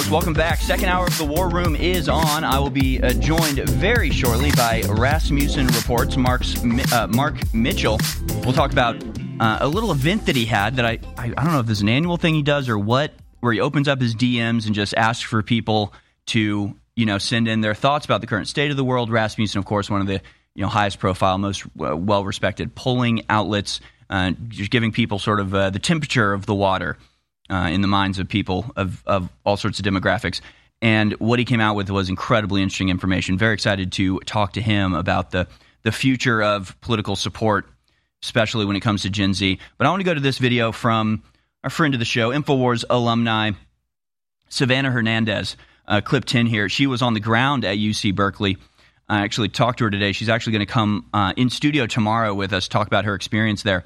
Infowars, welcome back. Second hour of the War Room is on. I will be joined very shortly by Rasmussen Reports, Mark Mitchell. We'll talk about a little event that he had that I don't know if this is an annual thing he does or what, where he opens up his DMs and just asks for people to, send in their thoughts about the current state of the world. Rasmussen, of course, one of the highest profile, most well-respected polling outlets, just giving people sort of the temperature of the water in the minds of people of all sorts of demographics. And what he came out with was incredibly interesting information. Very excited to talk to him about the future of political support, especially when it comes to Gen Z. But I want to go to this video from our friend of the show, Infowars alumni, Savannah Hernandez, clip 10 here. She was on the ground at UC Berkeley. I actually talked to her today. She's actually going to come in studio tomorrow with us, talk about her experience there.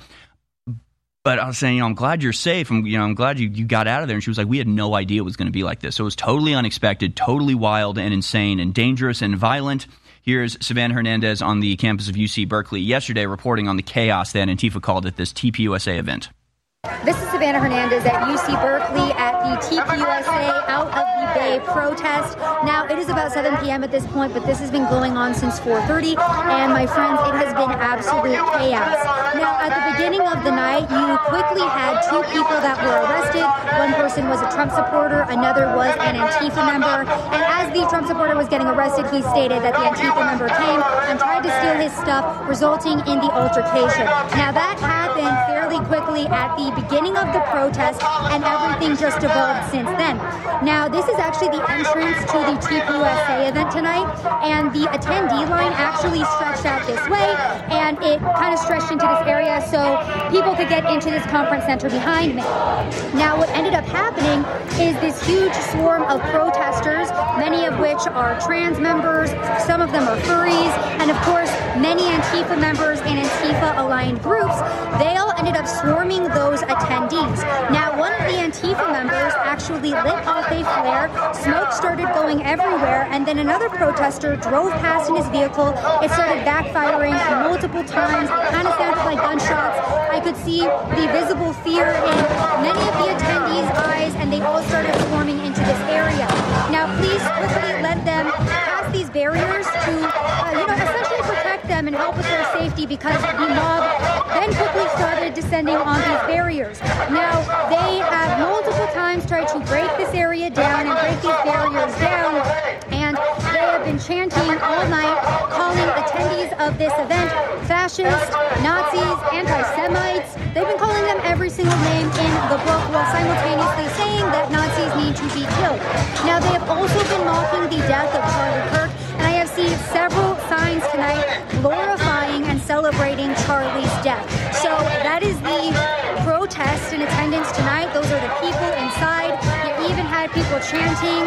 But I was saying, I'm glad you're safe. I'm glad you got out of there. And she was like, we had no idea it was going to be like this. So it was totally unexpected, totally wild and insane and dangerous and violent. Here's Savannah Hernandez on the campus of UC Berkeley yesterday reporting on the chaos that Antifa called at this TPUSA event. This is Savannah Hernandez at UC Berkeley at the TPUSA Out of the Bay protest. Now, it is about 7 p.m. at this point, but this has been going on since 4:30, and my friends, it has been absolute chaos. Now, at the beginning of the night, you quickly had two people that were arrested. One person was a Trump supporter, another was an Antifa member, and as the Trump supporter was getting arrested, he stated that the Antifa member came and tried to steal his stuff, resulting in the altercation. Now, that happened fairly quickly at the beginning of the protest, and everything just evolved since then. Now, this is actually the entrance to the TPUSA event tonight, and the attendee line actually stretched out this way, and it kind of stretched into this area so people could get into this conference center behind me. Now, what ended up happening is this huge swarm of protesters, many of which are trans members, some of them are furries, and of course, many Antifa members and Antifa-aligned groups, they all ended up swarming those attendees. Now, one of the Antifa members actually lit off a flare, smoke started going everywhere, and then another protester drove past in his vehicle. It started backfiring multiple times. It kind of sounded like gunshots. I could see the visible fear in many of the attendees' eyes, and they all started swarming into this area. Now, police quickly led them past these barriers to, essentially protect them and help with their safety, because the mob then quickly started descending on these barriers. Now, they have multiple times tried to break this area down and break these barriers down, and they have been chanting all night, calling attendees of this event fascists, Nazis, anti-Semites. They've been calling them every single name in the book while simultaneously saying that Nazis need to be killed. Now, they have also been mocking the death of Charlie Kirk, and I have seen several signs tonight glorifying and celebrating Charlie's death. So that is the protest in attendance tonight. Those are the people inside. You even had people chanting,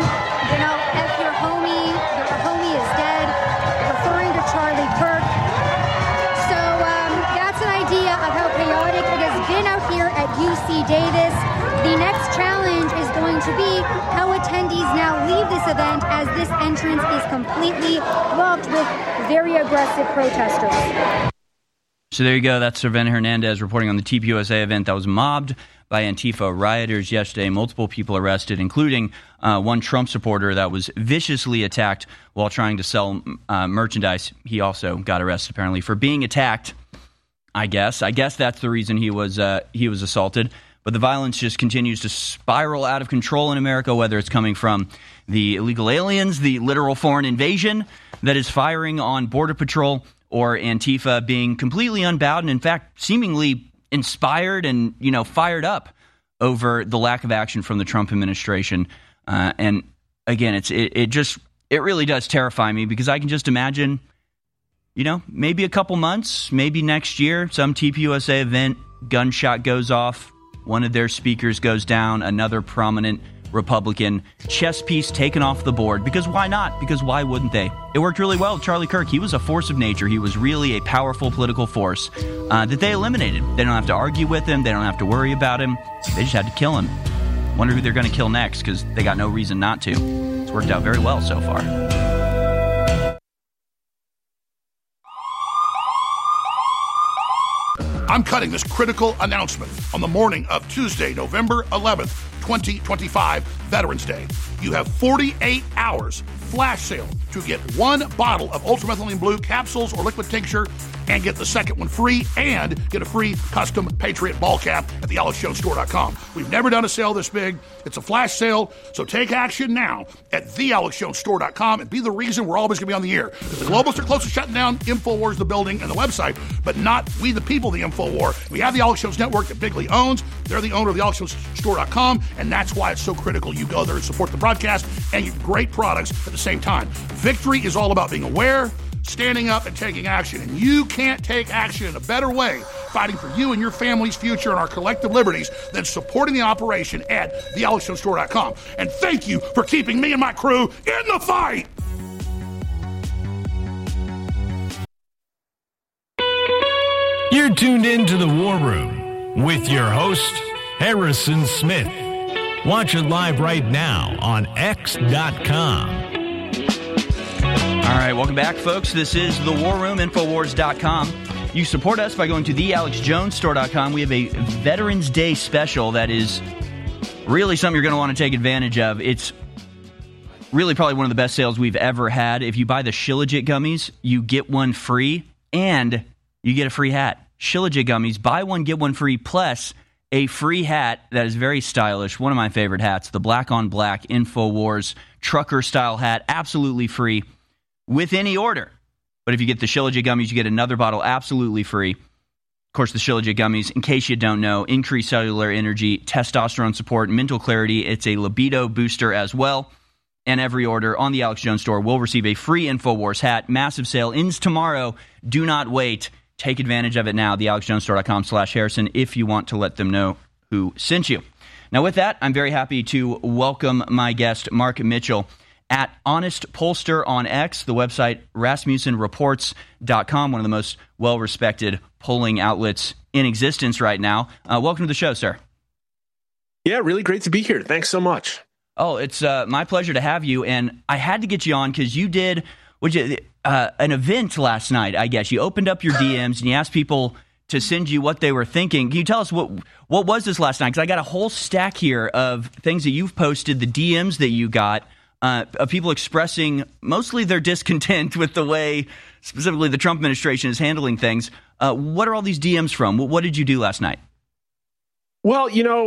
F your homie is dead, referring to Charlie Kirk. So that's an idea of how chaotic it has been out here at UC Davis. The next challenge is going to be how attendees now leave this event, as this entrance is completely blocked with very aggressive protesters. So there you go. That's Savannah Hernandez reporting on the TPUSA event that was mobbed by Antifa rioters yesterday. Multiple people arrested, including one Trump supporter that was viciously attacked while trying to sell merchandise. He also got arrested, apparently, for being attacked, I guess. I guess that's the reason he was assaulted. But the violence just continues to spiral out of control in America, whether it's coming from the illegal aliens, the literal foreign invasion that is firing on Border Patrol, or Antifa being completely unbowed and, in fact, seemingly inspired and, fired up over the lack of action from the Trump administration. And again, it really does terrify me, because I can just imagine, maybe a couple months, maybe next year, some TPUSA event, gunshot goes off, one of their speakers goes down, another prominent Republican chess piece taken off the board. Because why not? Because why wouldn't they? It worked really well with Charlie Kirk. He was a force of nature. He was really a powerful political force that they eliminated. They don't have to argue with him. They don't have to worry about him. They just had to kill him. Wonder who they're going to kill next, because they got no reason not to. It's worked out very well so far. I'm cutting this critical announcement on the morning of Tuesday, November 11th, 2025 Veterans Day. You have 48 hours flash sale to get one bottle of ultramethylene blue capsules or liquid tincture and get the second one free and get a free custom Patriot ball cap at thealexjonestore.com. We've never done a sale this big. It's a flash sale, so take action now at thealexjonestore.com and be the reason we're always going to be on the air. Because the globalists are close to shutting down InfoWars, the building, and the website, but not we the people, the InfoWar. We have the Alex Jones Network that Bigley owns. They're the owner of thealexjonestore.com, and that's why it's so critical you go there and support the broadcast and you get great products at the same time. Victory is all about being aware, standing up, and taking action. And you can't take action in a better way fighting for you and your family's future and our collective liberties than supporting the operation at thealexjonestore.com. And thank you for keeping me and my crew in the fight. You're tuned in to the War Room with your host, Harrison Smith. Watch it live right now on X.com. All right, welcome back, folks. This is The War Room, Infowars.com. You support us by going to thealexjonestore.com. We have a Veterans Day special that is really something you're going to want to take advantage of. It's really probably one of the best sales we've ever had. If you buy the Shilajit gummies, you get one free, and you get a free hat. Shilajit gummies, buy one, get one free, plus a free hat that is very stylish. One of my favorite hats, the black on black InfoWars trucker-style hat, absolutely free with any order. But if you get the Shilajit gummies, you get another bottle absolutely free. Of course, the Shilajit gummies, in case you don't know, increase cellular energy, testosterone support, mental clarity. It's a libido booster as well. And every order on the Alex Jones Store will receive a free InfoWars hat. Massive sale ends tomorrow. Do not wait. Take advantage of it now, thealexjonestore.com/Harrison, if you want to let them know who sent you. Now, with that, I'm very happy to welcome my guest, Mark Mitchell, at Honest Pollster on X, the website RasmussenReports.com, one of the most well-respected polling outlets in existence right now. Welcome to the show, sir. Yeah, really great to be here. Thanks so much. Oh, it's my pleasure to have you, and I had to get you on because you did an event last night, I guess. You opened up your DMs and you asked people to send you what they were thinking. Can you tell us what was this last night? Because I got a whole stack here of things that you've posted, the DMs that you got, of people expressing mostly their discontent with the way, specifically, the Trump administration is handling things. What are all these DMs from? What did you do last night? Well,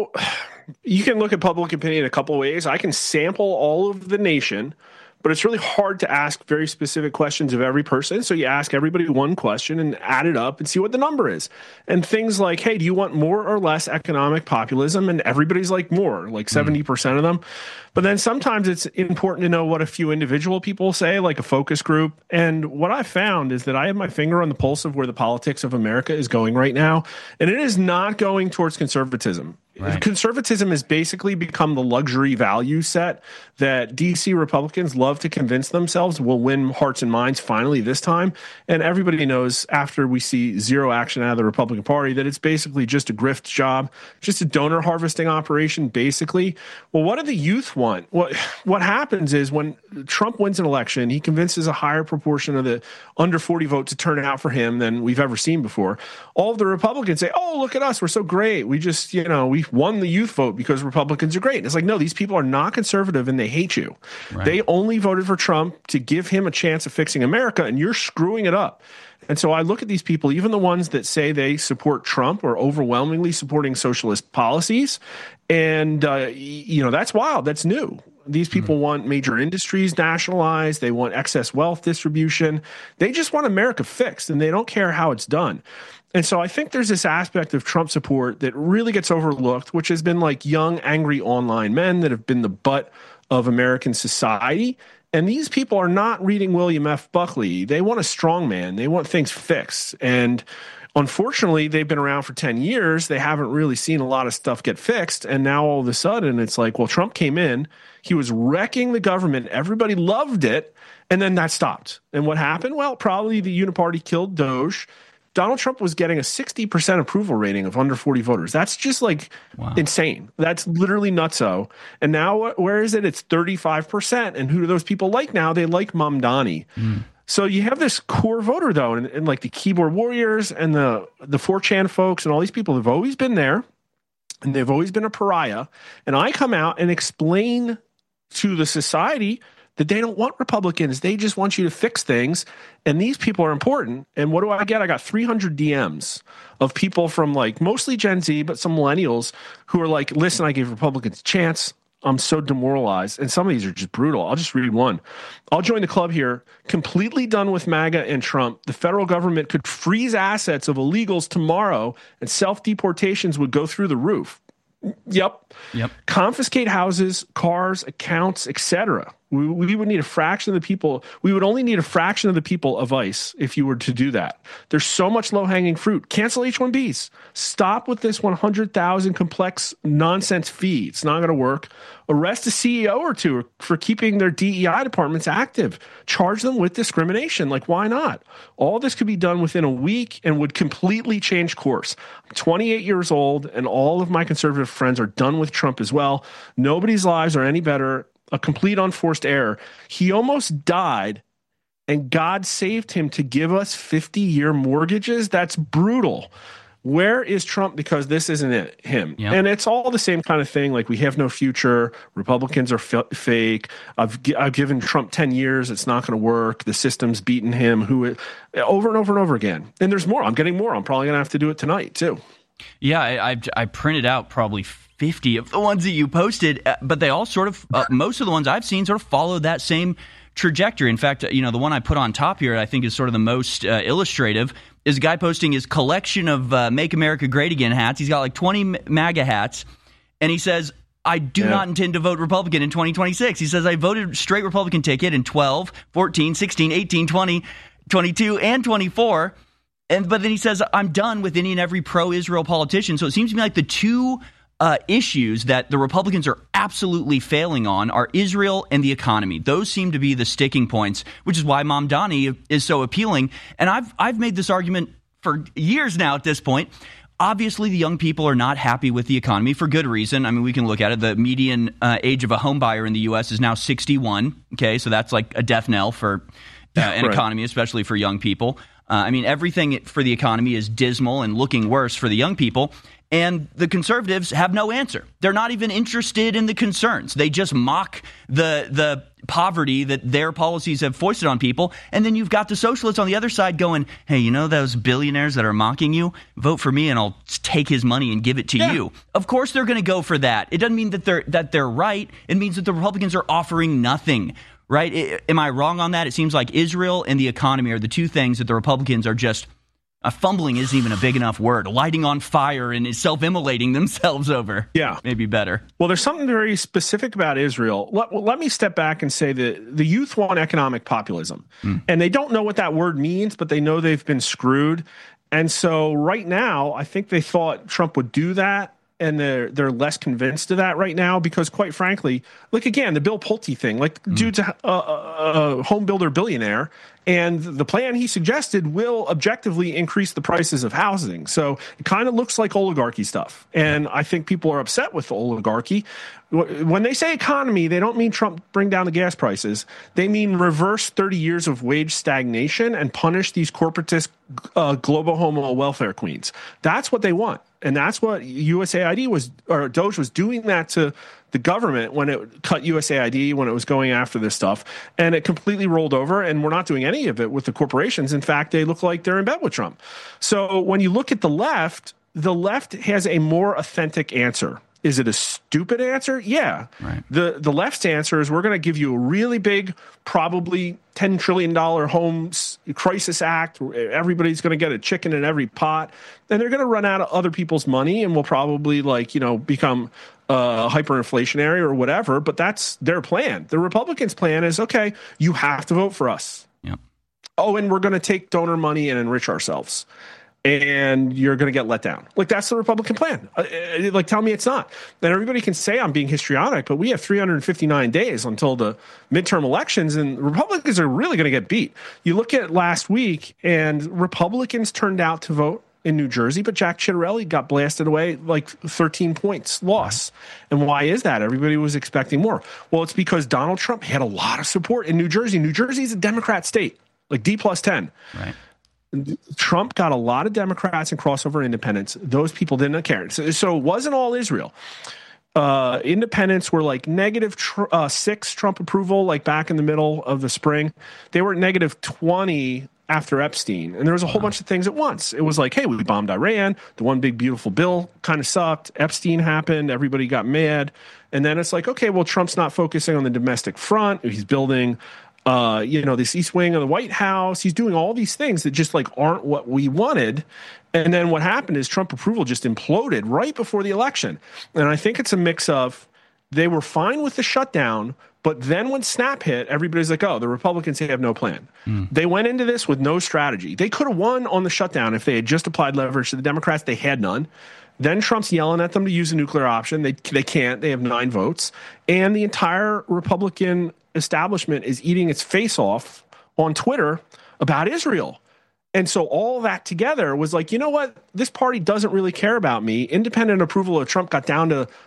you can look at public opinion a couple of ways. I can sample all of the nation, but it's really hard to ask very specific questions of every person. So you ask everybody one question and add it up and see what the number is. And things like, hey, do you want more or less economic populism? And everybody's like more, like 70% of them. But then sometimes it's important to know what a few individual people say, like a focus group. And what I found is that I have my finger on the pulse of where the politics of America is going right now. And it is not going towards conservatism. Right. Conservatism has basically become the luxury value set that D.C. Republicans love to convince themselves will win hearts and minds finally this time. And everybody knows after we see zero action out of the Republican Party that it's basically just a grift job, just a donor harvesting operation, basically. Well, what do the youth want? What happens is when Trump wins an election, he convinces a higher proportion of the under 40 vote to turn out for him than we've ever seen before. All of the Republicans say, oh, look at us. We're so great. We just, we won the youth vote because Republicans are great. It's like, no, these people are not conservative and they hate you. Right. They only voted for Trump to give him a chance of fixing America, and you're screwing it up. And so I look at these people, even the ones that say they support Trump are overwhelmingly supporting socialist policies. And, that's wild. That's new. These people want major industries nationalized. They want excess wealth distribution. They just want America fixed, and they don't care how it's done. And so I think there's this aspect of Trump support that really gets overlooked, which has been like young, angry online men that have been the butt of American society. And these people are not reading William F. Buckley. They want a strong man. They want things fixed. And unfortunately, they've been around for 10 years. They haven't really seen a lot of stuff get fixed. And now all of a sudden, it's like, well, Trump came in. He was wrecking the government. Everybody loved it. And then that stopped. And what happened? Well, probably the Uniparty killed Doge. Donald Trump was getting a 60% approval rating of under 40 voters. That's just insane. That's literally nutso. And now where is it? It's 35%. And who do those people like now? They like Mamdani. So you have this core voter, though, and like the keyboard warriors and the 4chan folks and all these people have always been there. and they've always been a pariah. And I come out and explain to the society that they don't want Republicans. They just want you to fix things. And these people are important. And what do I get? I got 300 DMs of people from like mostly Gen Z, but some millennials who are like, listen, I gave Republicans a chance. I'm so demoralized. And some of these are just brutal. I'll just read one. I'll join the club here. Completely done with MAGA and Trump. The federal government could freeze assets of illegals tomorrow and self-deportations would go through the roof. Yep. Confiscate houses, cars, accounts, etc. We would need a fraction of the people. We would only need a fraction of the people of ICE if you were to do that. There's so much low-hanging fruit. Cancel H-1Bs. Stop with this 100,000 complex nonsense fee. It's not going to work. Arrest a CEO or two for keeping their DEI departments active. Charge them with discrimination. Like, why not? All this could be done within a week and would completely change course. I'm 28 years old, and all of my conservative friends are done with Trump as well. Nobody's lives are any better. A complete unforced error. He almost died, and God saved him to give us 50-year mortgages. That's brutal. Where is Trump? Because this isn't him. Yep. And it's all the same kind of thing. Like, we have no future. Republicans are fake. I've given Trump 10 years. It's not going to work. The system's beaten him. Over and over and over again. And there's more. I'm getting more. I'm probably going to have to do it tonight, too. Yeah, I printed out probably 50 of the ones that you posted, but they all sort of, most of the ones I've seen sort of follow that same trajectory. In fact, the one I put on top here, I think is sort of the most illustrative, is a guy posting his collection of Make America Great Again hats. He's got like 20 MAGA hats, and he says, I do not intend to vote Republican in 2026. He says, I voted straight Republican ticket in 12, 14, 16, 18, 20, 22, and 24. But then he says, I'm done with any and every pro-Israel politician. So it seems to me like the two issues that the Republicans are absolutely failing on are Israel and the economy. Those seem to be the sticking points, which is why Mamdani is so appealing. And I've made this argument for years now at this point. Obviously, the young people are not happy with the economy for good reason. I mean, we can look at it. The median age of a home buyer in the U.S. is now 61. Okay, so that's like a death knell for an economy, especially for young people. Everything for the economy is dismal and looking worse for the young people. And the conservatives have no answer. They're not even interested in the concerns. They just mock the poverty that their policies have foisted on people. And then you've got the socialists on the other side going, hey, those billionaires that are mocking you? Vote for me and I'll take his money and give it to you. Of course they're going to go for that. It doesn't mean that they're right. It means that the Republicans are offering nothing. Right? Am I wrong on that? It seems like Israel and the economy are the two things that the Republicans are just fumbling isn't even a big enough word. Lighting on fire and self-immolating themselves over. Yeah. Maybe better. Well, there's something very specific about Israel. Let me step back and say that the youth want economic populism. And they don't know what that word means, but they know they've been screwed. And so right now, I think they thought Trump would do that. And they're less convinced of that right now because, quite frankly, like, again, the Bill Pulte thing, like, dude's a home builder billionaire, and the plan he suggested will objectively increase the prices of housing. So it kind of looks like oligarchy stuff. And I think people are upset with the oligarchy. When they say economy, they don't mean Trump bring down the gas prices. They mean reverse 30 years of wage stagnation and punish these corporatist global homo welfare queens. That's what they want. And that's what USAID DOGE was doing that to the government when it cut USAID, when it was going after this stuff. And it completely rolled over, and we're not doing any of it with the corporations. In fact, they look like they're in bed with Trump. So when you look at the left has a more authentic answer. Is it a stupid answer? Yeah. Right. The left's answer is we're going to give you a really big, probably $10 trillion Homes Crisis Act. Everybody's going to get a chicken in every pot. And they're going to run out of other people's money and will probably become hyperinflationary or whatever. But that's their plan. The Republicans' plan is, okay, you have to vote for us. Yep. Oh, and we're going to take donor money and enrich ourselves. And you're going to get let down. Like, that's the Republican plan. Tell me it's not. Then everybody can say I'm being histrionic, but we have 359 days until the midterm elections, and Republicans are really going to get beat. You look at last week, and Republicans turned out to vote in New Jersey, but Jack Ciattarelli got blasted away, like 13 points loss. And why is that? Everybody was expecting more. Well, it's because Donald Trump had a lot of support in New Jersey. New Jersey is a Democrat state, like D+10. Right. Trump got a lot of Democrats and crossover independents. Those people didn't care. So it wasn't all Israel. Independents were like -6 Trump approval, like back in the middle of the spring. They were -20 after Epstein. And there was a whole bunch of things at once. It was like, hey, we bombed Iran. The one big beautiful bill kind of sucked. Epstein happened. Everybody got mad. And then it's like, okay, well, Trump's not focusing on the domestic front. He's building this East Wing of the White House. He's doing all these things that just like aren't what we wanted. And then what happened is Trump approval just imploded right before the election. And I think it's a mix of they were fine with the shutdown, but then when snap hit, everybody's like, oh, the Republicans have no plan. They went into this with no strategy. They could have won on the shutdown if they had just applied leverage to the Democrats. They had none. Then Trump's yelling at them to use a nuclear option. They can't. They have 9 votes. And the entire Republican establishment is eating its face off on Twitter about Israel. And so all that together was like, you know what? This party doesn't really care about me. Independent approval of Trump got down to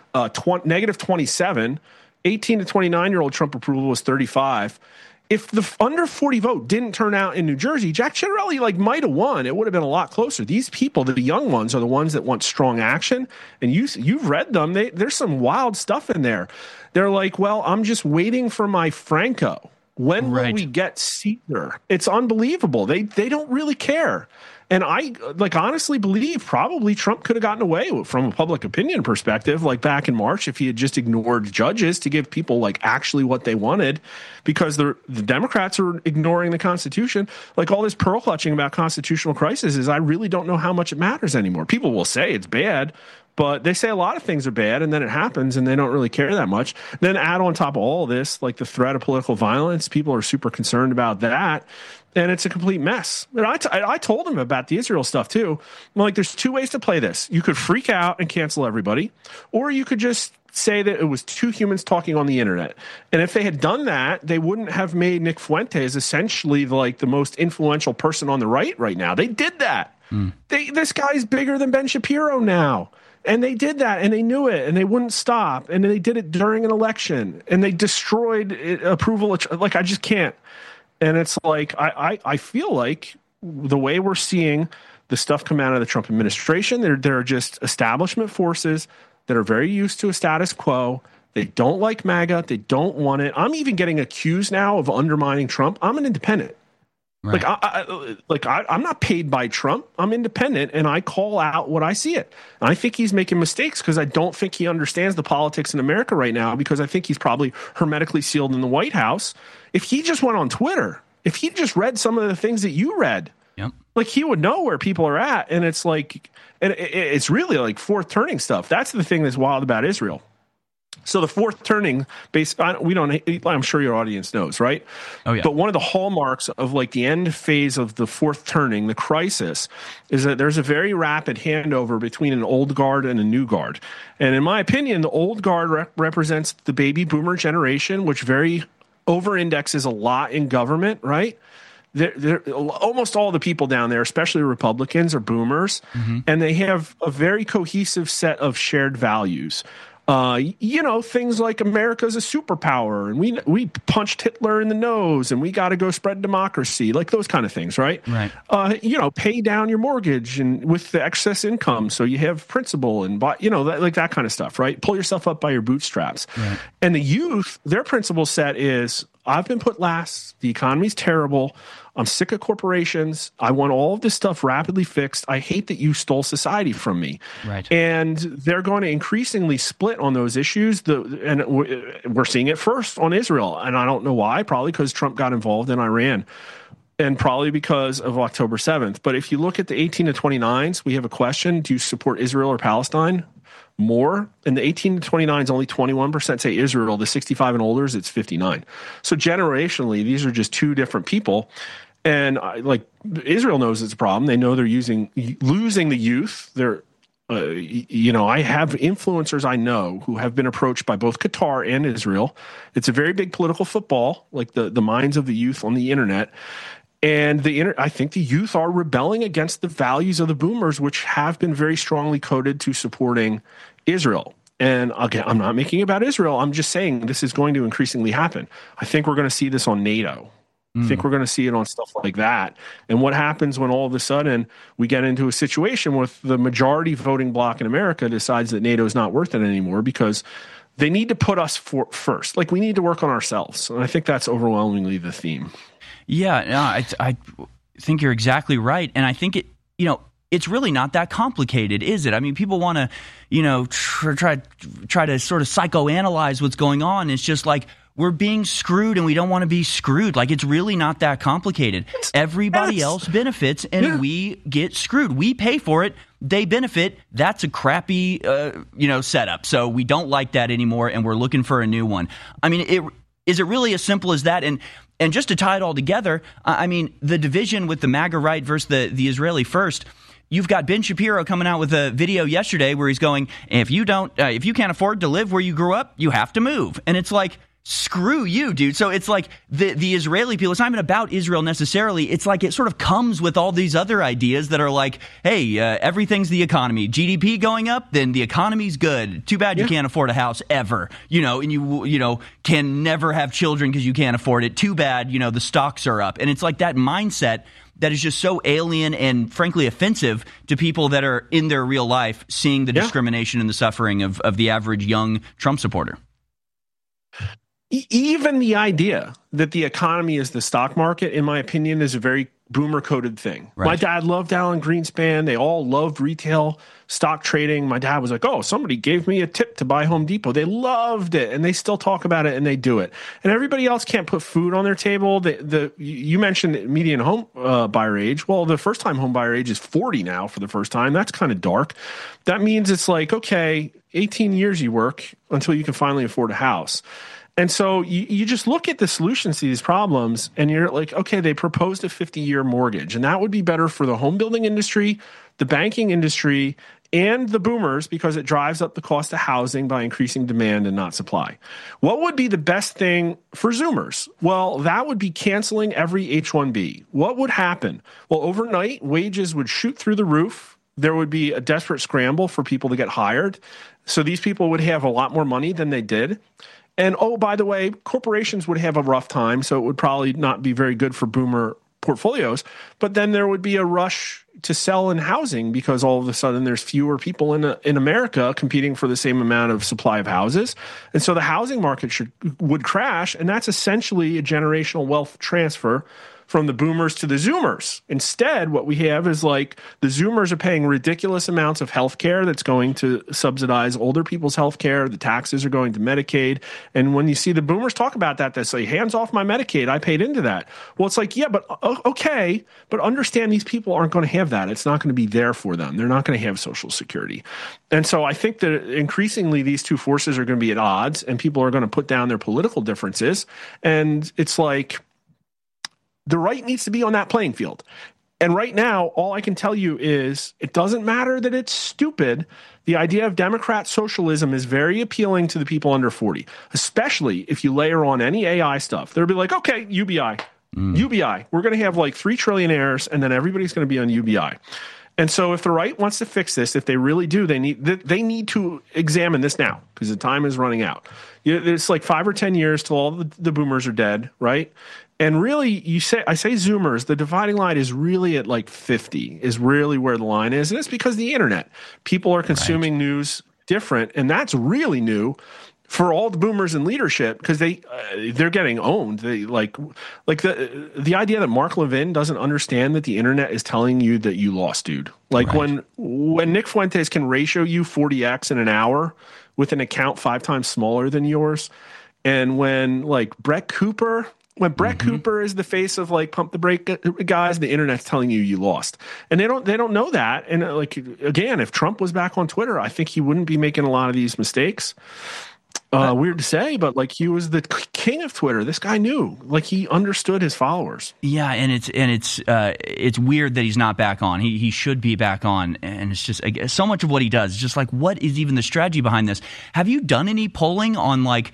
-27. 18 to 29-year-old Trump approval was 35. If the under 40 vote didn't turn out in New Jersey, Jack Ciattarelli might have won. It would have been a lot closer. These people, the young ones, are the ones that want strong action. And you've read them. There's some wild stuff in there. They're like, well, I'm just waiting for my Franco. When will we get Caesar? It's unbelievable. They don't really care. And I honestly believe probably Trump could have gotten away from a public opinion perspective, like back in March, if he had just ignored judges to give people actually what they wanted, because the Democrats are ignoring the Constitution. Like all this pearl clutching about constitutional crises I really don't know how much it matters anymore. People will say it's bad, but they say a lot of things are bad, and then it happens, and they don't really care that much. Then add on top of all this, like the threat of political violence, people are super concerned about that. And it's a complete mess. And I told him about the Israel stuff too. I'm like, there's 2 ways to play this. You could freak out and cancel everybody, or you could just say that it was 2 humans talking on the internet. And if they had done that, they wouldn't have made Nick Fuentes essentially the most influential person on the right now. They did that. This guy's bigger than Ben Shapiro now. And they did that, and they knew it, and they wouldn't stop. And they did it during an election, and they destroyed approval. I just can't. And it's like, I feel like the way we're seeing the stuff come out of the Trump administration, there are just establishment forces that are very used to a status quo. They don't like MAGA. They don't want it. I'm even getting accused now of undermining Trump. I'm an independent. Right. I'm not paid by Trump. I'm independent, and I call out what I see it. And I think he's making mistakes because I don't think he understands the politics in America right now, because I think he's probably hermetically sealed in the White House. If he just went on Twitter, if he just read some of the things that you read, he would know where people are at. And it's it's really fourth turning stuff. That's the thing that's wild about Israel. So the fourth turning, I'm sure your audience knows, right? Oh, yeah. But one of the hallmarks of the end phase of the fourth turning, the crisis, is that there's a very rapid handover between an old guard and a new guard. And in my opinion, the old guard represents the baby boomer generation, which very over-indexes a lot in government, right? Almost all the people down there, especially Republicans, are boomers, and they have a very cohesive set of shared values. Things like America's a superpower, and we punched Hitler in the nose, and we got to go spread democracy, those kind of things, right? Right. Pay down your mortgage and with the excess income, so you have principal, and that kind of stuff, right? Pull yourself up by your bootstraps. Right. And the youth, their principle set is, I've been put last. The economy's terrible. I'm sick of corporations. I want all of this stuff rapidly fixed. I hate that you stole society from me. Right. And they're going to increasingly split on those issues. And we're seeing it first on Israel. And I don't know why. Probably because Trump got involved in Iran. And probably because of October 7th. But if you look at the 18 to 29s, we have a question. Do you support Israel or Palestine more? And the 18 to 29s, only 21% say Israel. The 65 and olders, it's 59. So generationally, these are just 2 different people. And Israel knows it's a problem. They know they're losing the youth. They're, I have influencers I know who have been approached by both Qatar and Israel. It's a very big political football, the minds of the youth on the internet. And I think the youth are rebelling against the values of the boomers, which have been very strongly coded to supporting Israel. And again, I'm not making it about Israel. I'm just saying this is going to increasingly happen. I think we're going to see this on NATO. I think we're going to see it on stuff like that. And what happens when all of a sudden we get into a situation with the majority voting bloc in America decides that NATO is not worth it anymore because they need to put us first. Like, we need to work on ourselves. And I think that's overwhelmingly the theme. Yeah, no, I think you're exactly right. And I think it's really not that complicated, is it? I mean, people want to, try to sort of psychoanalyze what's going on. It's just like, we're being screwed and we don't want to be screwed. Like, it's really not that complicated. Everybody else benefits and we get screwed. We pay for it. They benefit. That's a crappy, setup. So we don't like that anymore and we're looking for a new one. I mean, is it really as simple as that? And just to tie it all together, I mean, the division with the MAGA right versus the Israeli first. You've got Ben Shapiro coming out with a video yesterday where he's going, if you can't afford to live where you grew up, you have to move. And it's like, screw you, dude. So it's like the Israeli people, it's not even about Israel necessarily. It's like it sort of comes with all these other ideas that are like, hey, everything's the economy. GDP going up, then the economy's good. Too bad you can't afford a house ever, and you can never have children because you can't afford it. Too bad, the stocks are up. And it's like that mindset that is just so alien and frankly offensive to people that are in their real life seeing the discrimination and the suffering of the average young Trump supporter. Even the idea that the economy is the stock market, in my opinion, is a very boomer-coded thing. Right. My dad loved Alan Greenspan. They all loved retail stock trading. My dad was like, oh, somebody gave me a tip to buy Home Depot. They loved it, and they still talk about it, and they do it. And everybody else can't put food on their table. You mentioned median home buyer age. Well, the first-time home buyer age is 40 now for the first time. That's kind of dark. That means it's like, okay, 18 years you work until you can finally afford a house. And so you just look at the solutions to these problems and you're like, okay, they proposed a 50-year mortgage, and that would be better for the home building industry, the banking industry, and the boomers because it drives up the cost of housing by increasing demand and not supply. What would be the best thing for Zoomers? Well, that would be canceling every H-1B. What would happen? Well, overnight, wages would shoot through the roof. There would be a desperate scramble for people to get hired. So these people would have a lot more money than they did. And, oh, by the way, corporations would have a rough time, so it would probably not be very good for boomer portfolios. But then there would be a rush to sell in housing because all of a sudden there's fewer people in America competing for the same amount of supply of houses. And so the housing market would crash, and that's essentially a generational wealth transfer from the boomers to the Zoomers. Instead, what we have is like the Zoomers are paying ridiculous amounts of health care that's going to subsidize older people's health care. The taxes are going to Medicaid. And when you see the boomers talk about that, they say, hands off my Medicaid. I paid into that. Well, it's like, yeah, but okay. But understand these people aren't going to have that. It's not going to be there for them. They're not going to have Social Security. And so I think that increasingly these two forces are going to be at odds and people are going to put down their political differences. And it's like, the right needs to be on that playing field. And right now, all I can tell you is it doesn't matter that it's stupid. The idea of Democrat socialism is very appealing to the people under 40, especially if you layer on any AI stuff. They'll be like, okay, UBI. UBI. We're going to have like 3 trillionaires, and then everybody's going to be on UBI. And so if the right wants to fix this, if they really do, they need to examine this now because the time is running out. It's like 5 or 10 years till all the boomers are dead, right? And really, I say Zoomers, the dividing line is really at like 50 is really where the line is. And it's because of the internet. People are consuming news different, and that's really new for all the boomers in leadership because they're getting owned. They like the idea that Mark Levin doesn't understand that the internet is telling you that you lost, dude. Like when Nick Fuentes can ratio you 40x in an hour with an account 5 times smaller than yours, and when like Brett Cooper is the face of like pump the brake guys, the internet's telling you lost. And they don't know that. And like, again, if Trump was back on Twitter, I think he wouldn't be making a lot of these mistakes. Weird to say, but like he was the king of Twitter. This guy knew, like he understood his followers. Yeah, and it's weird that he's not back on. He should be back on, and it's just so much of what he does. It's just like, what is even the strategy behind this? Have you done any polling on like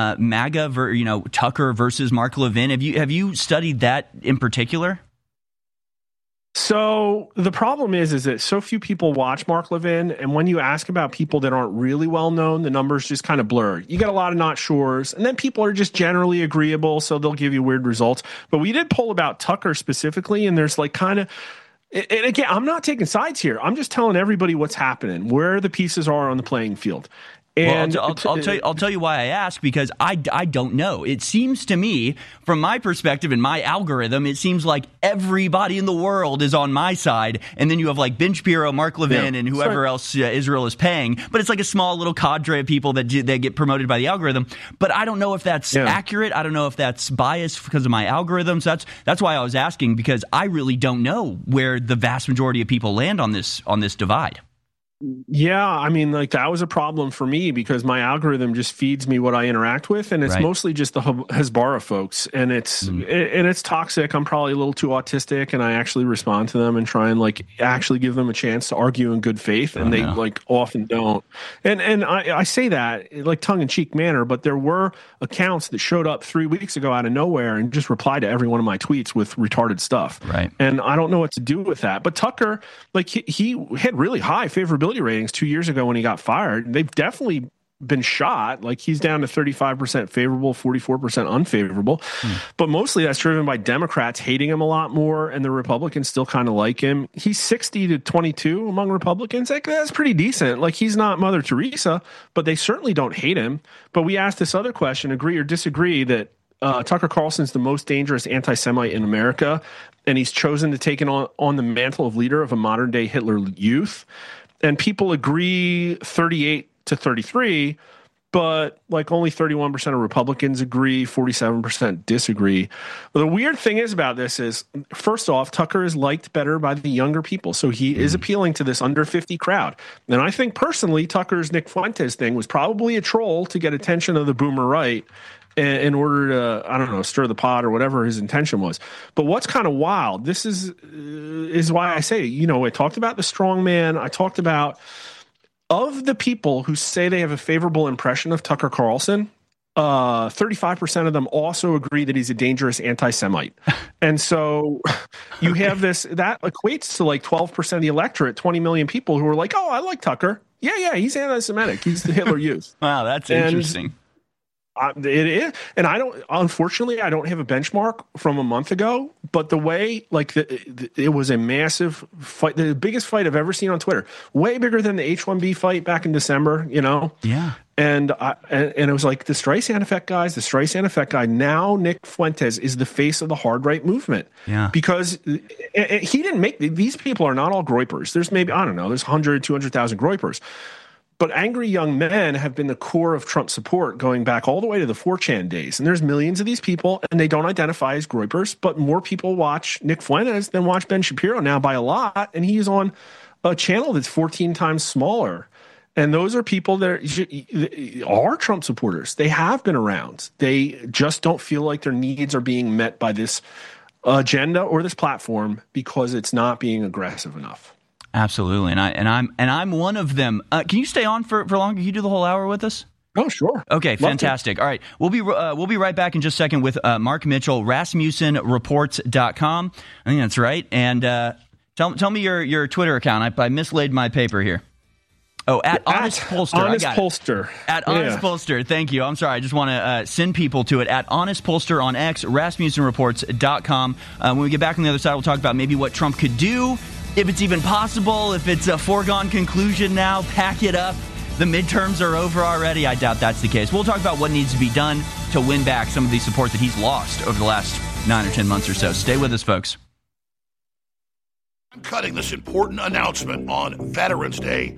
MAGA, Tucker versus Mark Levin? Have you studied that in particular? So the problem is that so few people watch Mark Levin, and when you ask about people that aren't really well known, the numbers just kind of blur. You get a lot of not sures, and then people are just generally agreeable, so they'll give you weird results. But we did poll about Tucker specifically, and there's like kind of, and again, I'm not taking sides here. I'm just telling everybody what's happening, where the pieces are on the playing field. And well, I'll tell you why I ask, because I don't know. It seems to me, from my perspective and my algorithm, it seems like everybody in the world is on my side, and then you have like Ben Shapiro, Mark Levin, and whoever else Israel is paying. But it's like a small little cadre of people that get promoted by the algorithm. But I don't know if that's accurate. I don't know if that's biased because of my algorithms. That's why I was asking, because I really don't know where the vast majority of people land on this divide. Yeah, I mean, like that was a problem for me because my algorithm just feeds me what I interact with, and it's mostly just the Hezbollah folks, and it's toxic. I'm probably a little too autistic, and I actually respond to them and try and like actually give them a chance to argue in good faith, and they like often don't. And I say that in like tongue in cheek manner, but there were accounts that showed up 3 weeks ago out of nowhere and just replied to every one of my tweets with retarded stuff. Right. And I don't know what to do with that. But Tucker, like he had really high favorability ratings 2 years ago when he got fired. They've definitely been shot. Like he's down to 35% favorable, 44% unfavorable. But mostly that's driven by Democrats hating him a lot more, and the Republicans still kind of like him. He's 60-22 among Republicans. Like that's pretty decent. Like he's not Mother Teresa, but they certainly don't hate him. But we asked this other question, agree or disagree that Tucker Carlson's the most dangerous anti-Semite in America, and he's chosen to take on the mantle of leader of a modern-day Hitler Youth. And people agree 38-33, but like only 31% of Republicans agree, 47% disagree. But the weird thing is about this is, first off, Tucker is liked better by the younger people. So he is appealing to this under 50 crowd. And I think personally, Tucker's Nick Fuentes thing was probably a troll to get attention of the boomer right in order to, I don't know, stir the pot or whatever his intention was. But what's kind of wild, this is why I say, you know, I talked about the strong man. I talked about, of the people who say they have a favorable impression of Tucker Carlson, 35% of them also agree that he's a dangerous anti-Semite. And so you have this, that equates to like 12% of the electorate, 20 million people who are like, oh, I like Tucker. Yeah, he's anti-Semitic. He's the Hitler Youth. Wow, that's interesting. It is, and unfortunately, I don't have a benchmark from a month ago, but the way, like, it was a massive fight, the biggest fight I've ever seen on Twitter, way bigger than the H-1B fight back in December, you know? Yeah. And it was like the Streisand effect guys, the Streisand effect guy. Now Nick Fuentes is the face of the hard right movement. Yeah. Because he didn't make, these people are not all groypers. There's maybe, I don't know, there's 100, 200,000 groypers. But angry young men have been the core of Trump support going back all the way to the 4chan days. And there's millions of these people, and they don't identify as groypers, but more people watch Nick Fuentes than watch Ben Shapiro now by a lot. And he's on a channel that's 14 times smaller. And those are people that are Trump supporters. They have been around. They just don't feel like their needs are being met by this agenda or this platform because it's not being aggressive enough. Absolutely, and I'm one of them. Can you stay on for longer? Can you do the whole hour with us? Oh, sure. Okay, fantastic. All right, we'll be right back in just a second with Mark Mitchell, RasmussenReports.com. I think that's right. And tell me your Twitter account. I mislaid my paper here. Oh, at Honest Pollster. Honest Pollster. At Honest Pollster. Thank you. I'm sorry. I just want to send people to it. At Honest Pollster on X, RasmussenReports.com. When we get back on the other side, we'll talk about maybe what Trump could do, if it's even possible, if it's a foregone conclusion now, pack it up. The midterms are over already. I doubt that's the case. We'll talk about what needs to be done to win back some of the support that he's lost over the last 9 or 10 months or so. Stay with us, folks. I'm cutting this important announcement on Veterans Day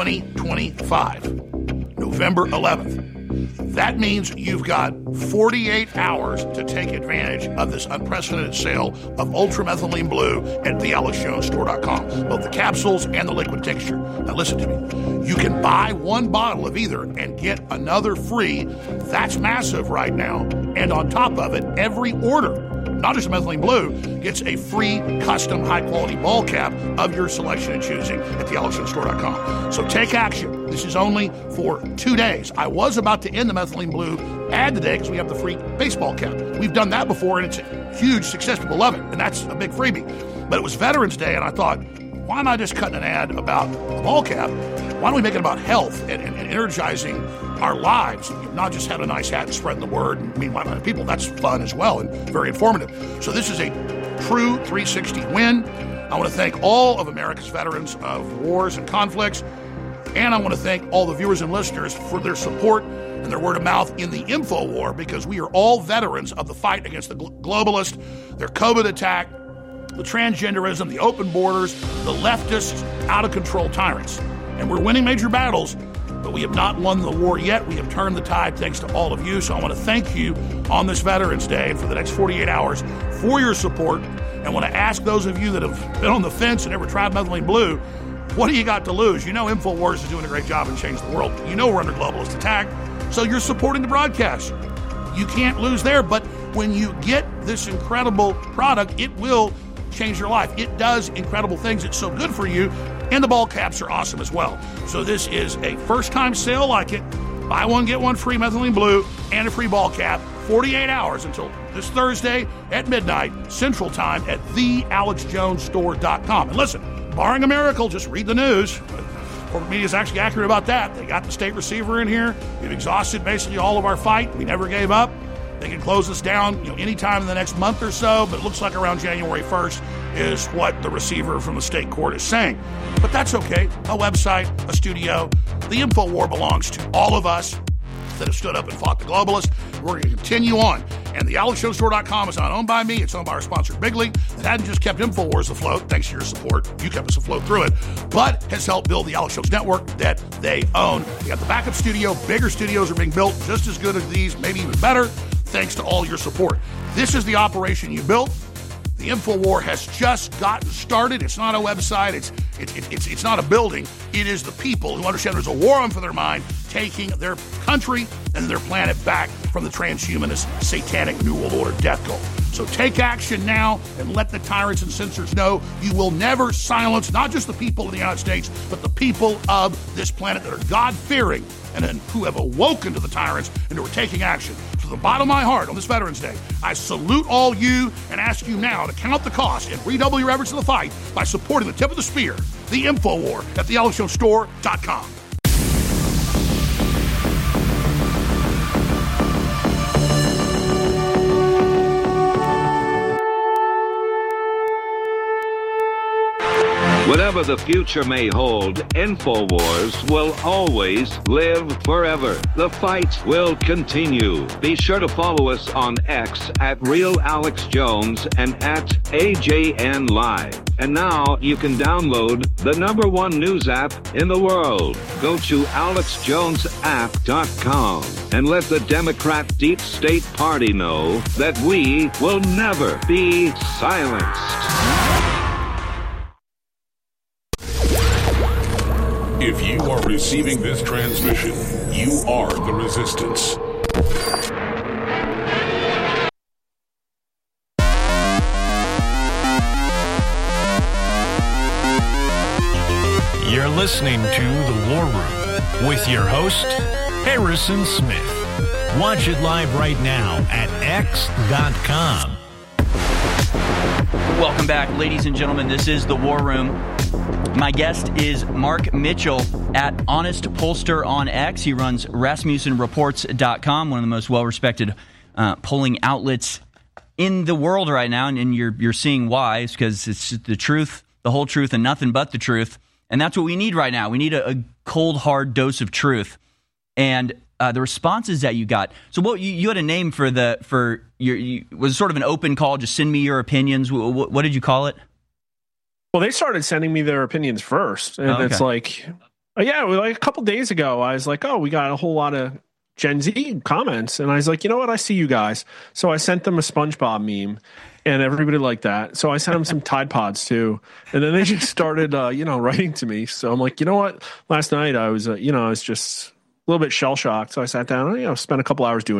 2025, November 11th. That means you've got 48 hours to take advantage of this unprecedented sale of ultramethylene blue at thealexjonesstore.com, both the capsules and the liquid tincture. Now listen to me. You can buy one bottle of either and get another free. That's massive right now. And on top of it, every order not just a methylene blue, gets a free custom high-quality ball cap of your selection and choosing at thealexjonesstore.com. So take action. This is only for 2 days. I was about to end the methylene blue ad today because we have the free baseball cap. We've done that before, and it's a huge success. People love it, and that's a big freebie. But it was Veterans Day, and I thought, why am I just cutting an ad about the ball cap? Why don't we make it about health and energizing our lives? Not just have a nice hat and spreading the word and meet like people. That's fun as well and very informative. So this is a true 360 win. I want to thank all of America's veterans of wars and conflicts. And I want to thank all the viewers and listeners for their support and their word of mouth in the info war, because we are all veterans of the fight against the globalists, their COVID attack, the transgenderism, the open borders, the leftist, out-of-control tyrants. And we're winning major battles, but we have not won the war yet. We have turned the tide thanks to all of you. So I want to thank you on this Veterans Day and for the next 48 hours for your support. And want to ask those of you that have been on the fence and never tried methylene blue, what do you got to lose? You know InfoWars is doing a great job and changing the world. You know we're under globalist attack, so you're supporting the broadcast. You can't lose there, but when you get this incredible product, it will change your life. It does incredible things. It's so good for you, and the ball caps are awesome as well. So this is a first-time sale like it. Buy one, get one free methylene blue and a free ball cap. 48 hours until this Thursday at midnight Central Time at thealexjonesstore.com. And listen, barring a miracle, just read the news. Corporate media is actually accurate about that. They got the state receiver in here. We've exhausted basically all of our fight. We never gave up. They can close us down, anytime in the next month or so, but it looks like around January 1st is what the receiver from the state court is saying. But that's okay. A website, a studio. The info war belongs to all of us that have stood up and fought the globalists. We're going to continue on. And the AlexJonesStore.com is not owned by me. It's owned by our sponsor, Big League. It hadn't just kept InfoWars afloat, thanks to your support. You kept us afloat through it. But has helped build the Alex Jones Network that they own. We got the backup studio. Bigger studios are being built just as good as these, maybe even better, thanks to all your support. This is the operation you built. The InfoWar has just gotten started. It's not a website. It's not a building. It is the people who understand there's a war on for their mind, taking their country and their planet back from the transhumanist, satanic New World Order death cult. So take action now and let the tyrants and censors know you will never silence not just the people of the United States, but the people of this planet that are God-fearing and who have awoken to the tyrants and who are taking action. From the bottom of my heart on this Veterans Day, I salute all you and ask you now to count the cost and redouble your efforts in the fight by supporting the tip of the spear, the InfoWar at thealexjonesstore.com. Whatever the future may hold, InfoWars will always live forever. The fight will continue. Be sure to follow us on X at Real Alex Jones and at AJN Live. And now you can download the #1 news app in the world. Go to AlexJonesApp.com and let the Democrat Deep State Party know that we will never be silenced. If you are receiving this transmission, you are the resistance. You're listening to The War Room with your host, Harrison Smith. Watch it live right now at x.com. Welcome back, ladies and gentlemen. This is The War Room. My guest is Mark Mitchell at Honest Pollster on X. He runs RasmussenReports.com, one of the most well-respected polling outlets in the world right now. And you're seeing why. It's because it's the truth, the whole truth, and nothing but the truth. And that's what we need right now. We need a cold, hard dose of truth. And the responses that you got. So what you had a name for your was sort of an open call. Just send me your opinions. What did you call it? Well, they started sending me their opinions first. And It's like, like a couple days ago, I was like, we got a whole lot of Gen Z comments. And I was like, you know what? I see you guys. So I sent them a SpongeBob meme and everybody liked that. So I sent them some Tide Pods too. And then they just started, writing to me. So I'm like, you know what? Last night I was, I was just a little bit shell shocked. So I sat down and, spent a couple hours doing this.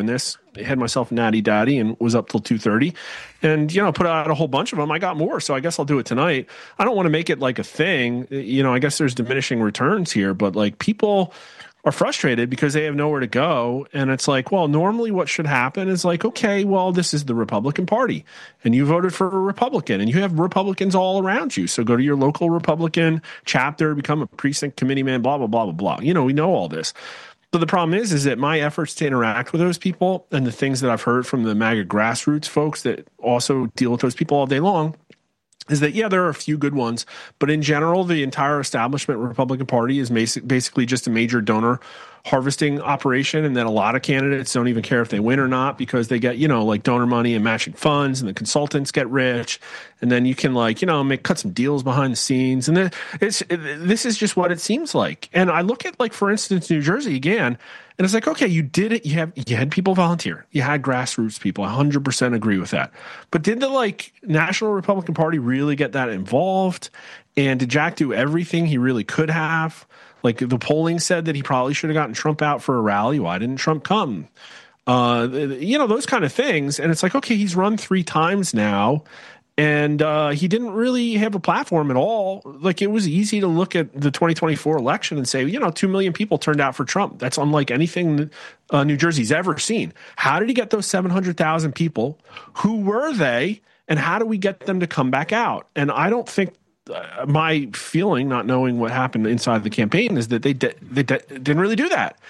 had myself Natty Daddy and was up till 2:30, and put out a whole bunch of them. I got more, so I guess I'll do it tonight. I don't want to make it like a thing. I guess there's diminishing returns here, but like people are frustrated because they have nowhere to go. And it's like, well, normally what should happen is like, okay, well, this is the Republican Party and you voted for a Republican and you have Republicans all around you. So go to your local Republican chapter, become a precinct committee man, blah, blah, blah, blah, blah. We know all this. But the problem is that my efforts to interact with those people and the things that I've heard from the MAGA grassroots folks that also deal with those people all day long is that, yeah, there are a few good ones, but in general, the entire establishment Republican Party is basically just a major donor harvesting operation, and that a lot of candidates don't even care if they win or not because they get, like donor money and matching funds, and the consultants get rich, and then you can cut some deals behind the scenes, and then this is just what it seems like. And I look at, like, for instance, New Jersey again, and it's like, okay, you did it. You had people volunteer. You had grassroots people. 100% agree with that. But did the National Republican Party really get that involved? And did Jack do everything he really could have? Like the polling said that he probably should have gotten Trump out for a rally. Why didn't Trump come? Those kind of things. And it's like, okay, he's run 3 times now. And he didn't really have a platform at all. Like, it was easy to look at the 2024 election and say, 2 million people turned out for Trump. That's unlike anything New Jersey's ever seen. How did he get those 700,000 people? Who were they? And how do we get them to come back out? And I don't think my feeling, not knowing what happened inside the campaign, is that they didn't really do that.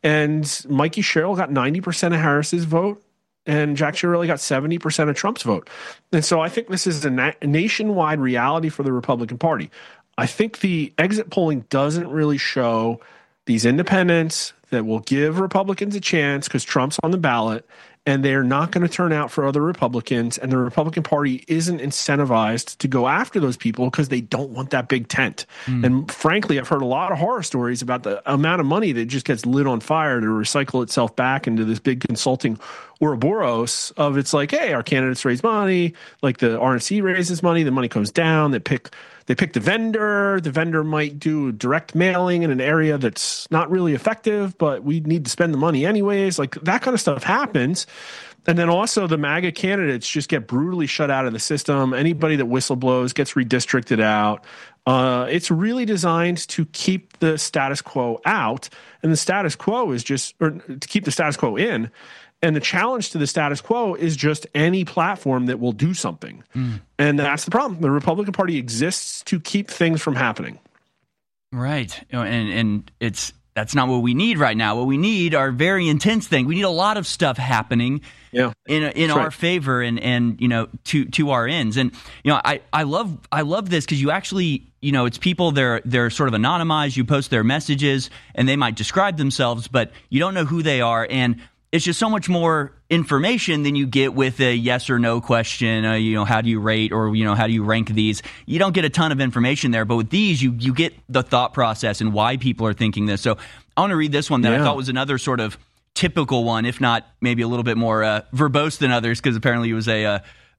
And Mikey Sherrill got 90% of Harris's vote, and Jack Chiarelli got 70% of Trump's vote. And so I think this is a nationwide reality for the Republican Party. I think the exit polling doesn't really show these independents that will give Republicans a chance because Trump's on the ballot, and they're not going to turn out for other Republicans, and the Republican Party isn't incentivized to go after those people because they don't want that big tent. And frankly, I've heard a lot of horror stories about the amount of money that just gets lit on fire to recycle itself back into this big consulting Ouroboros of, it's like, hey, our candidates raise money, like the RNC raises money, the money comes down, they pick the vendor might do direct mailing in an area that's not really effective, but we need to spend the money anyways. Like, that kind of stuff happens. And then also the MAGA candidates just get brutally shut out of the system. Anybody that whistleblows gets redistricted out. It's really designed to keep the status quo out, and the status quo is to keep the status quo in. And the challenge to the status quo is just any platform that will do something. And that's the problem. The Republican Party exists to keep things from happening. Right. And that's not what we need right now. What we need are very intense things. We need a lot of stuff happening in our favor and to our ends. And I love this because you actually, it's people, they're sort of anonymized. You post their messages and they might describe themselves, but you don't know who they are. And it's just so much more information than you get with a yes or no question. How do you rate, or how do you rank these? You don't get a ton of information there, but with these, you get the thought process and why people are thinking this. So I want to read this one that I thought was another sort of typical one, if not maybe a little bit more verbose than others, because apparently he was a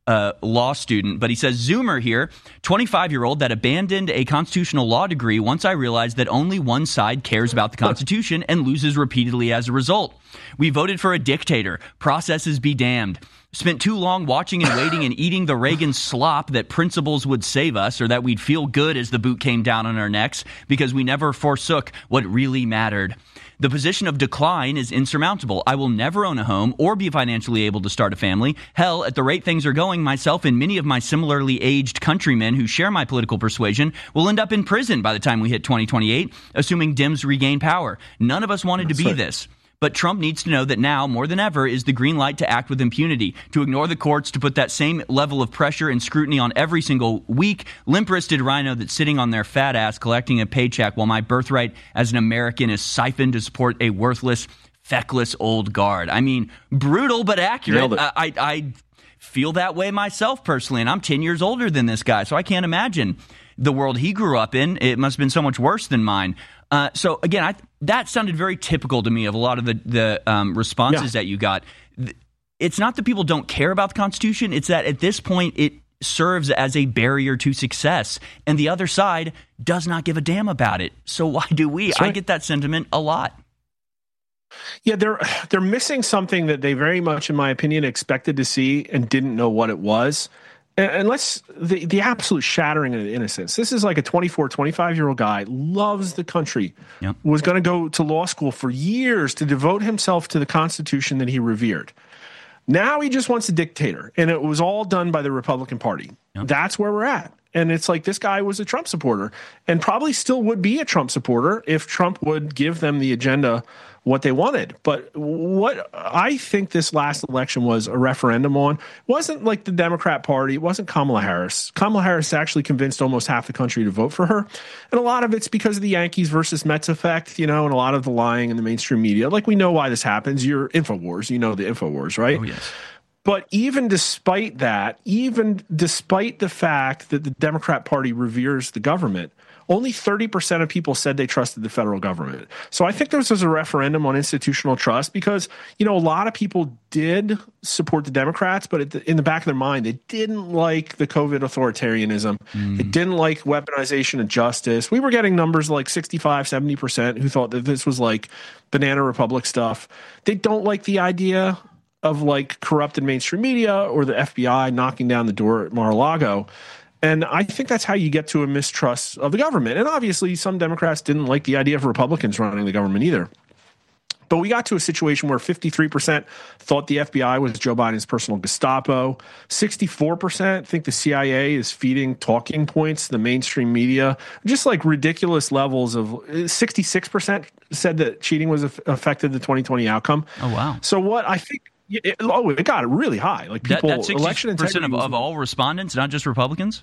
law student. But he says, Zoomer here, 25-year-old that abandoned a constitutional law degree once I realized that only one side cares about the Constitution and loses repeatedly as a result. We voted for a dictator. Processes be damned. Spent too long watching and waiting and eating the Reagan slop that principles would save us, or that we'd feel good as the boot came down on our necks, because we never forsook what really mattered. The position of decline is insurmountable. I will never own a home or be financially able to start a family. Hell, at the rate things are going, myself and many of my similarly aged countrymen who share my political persuasion will end up in prison by the time we hit 2028, assuming Dems regain power. None of us wanted to be this. But Trump needs to know that now, more than ever, is the green light to act with impunity, to ignore the courts, to put that same level of pressure and scrutiny on every single weak, limp-wristed rhino that's sitting on their fat ass collecting a paycheck while my birthright as an American is siphoned to support a worthless, feckless old guard. I mean, brutal but accurate. I feel that way myself personally, and I'm 10 years older than this guy, so I can't imagine the world he grew up in. It must have been so much worse than mine. So again, that sounded very typical to me of a lot of the responses that you got. It's not that people don't care about the Constitution. It's that at this point it serves as a barrier to success, and the other side does not give a damn about it. So why do we? I get that sentiment a lot. Yeah, they're missing something that they very much, in my opinion, expected to see and didn't know what it was. And let's the absolute shattering of innocence. This is like a 24, 25-year-old guy, loves the country, was going to go to law school for years to devote himself to the Constitution that he revered. Now he just wants a dictator, and it was all done by the Republican Party. That's where we're at. And it's like this guy was a Trump supporter and probably still would be a Trump supporter if Trump would give them the agenda what they wanted. But what I think this last election was a referendum on wasn't like the Democrat Party. It wasn't Kamala Harris. Kamala Harris actually convinced almost half the country to vote for her. And a lot of it's because of the Yankees versus Mets effect, and a lot of the lying in the mainstream media. Like, we know why this happens. You're InfoWars. You know the InfoWars, right? Oh, yes. But even despite that, even despite the fact that the Democrat Party reveres the government, only 30% of people said they trusted the federal government. So I think this was a referendum on institutional trust because, a lot of people did support the Democrats, but in the back of their mind, they didn't like the COVID authoritarianism. They didn't like weaponization of justice. We were getting numbers like 65, 70% who thought that this was like Banana Republic stuff. They don't like the idea of like corrupted mainstream media or the FBI knocking down the door at Mar-a-Lago. And I think that's how you get to a mistrust of the government. And obviously some Democrats didn't like the idea of Republicans running the government either. But we got to a situation where 53% thought the FBI was Joe Biden's personal Gestapo. 64% think the CIA is feeding talking points to the mainstream media. Just like ridiculous levels of 66% said that cheating was affected the 2020 outcome. Oh, wow. So what I think, it got it really high. Like people, that's 60% of all respondents, not just Republicans?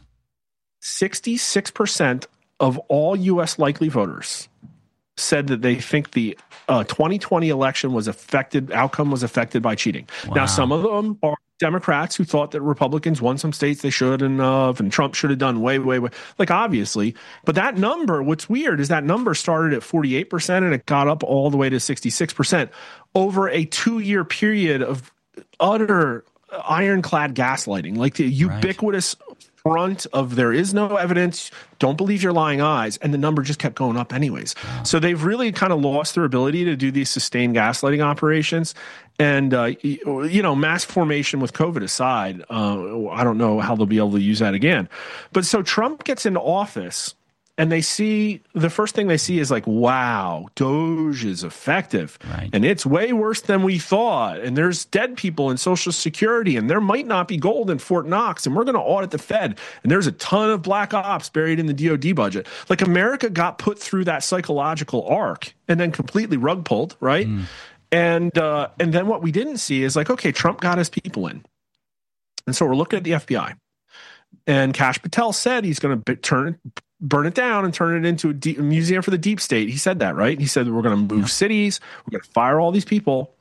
66% of all U.S. likely voters said that they think the 2020 election outcome was affected by cheating. Wow. Now, some of them are Democrats who thought that Republicans won some states they shouldn't have, and Trump should have done way, like obviously. But that number, what's weird is that number started at 48% and it got up all the way to 66% over a 2-year period of utter ironclad gaslighting, like the ubiquitous front of there is no evidence, don't believe your lying eyes, and the number just kept going up anyways. Wow. So they've really kind of lost their ability to do these sustained gaslighting operations. And, mass formation with COVID aside, I don't know how they'll be able to use that again. But so Trump gets into office and the first thing they see is like, wow, Doge is effective. Right. And it's way worse than we thought. And there's dead people in Social Security, and there might not be gold in Fort Knox, and we're going to audit the Fed. And there's a ton of black ops buried in the DOD budget. Like, America got put through that psychological arc and then completely rug pulled, right? And then what we didn't see is like, okay, Trump got his people in. And so we're looking at the FBI. And Kash Patel said he's going to burn it down and turn it into a museum for the deep state. He said that, right? He said we're going to move cities, we're going to fire all these people.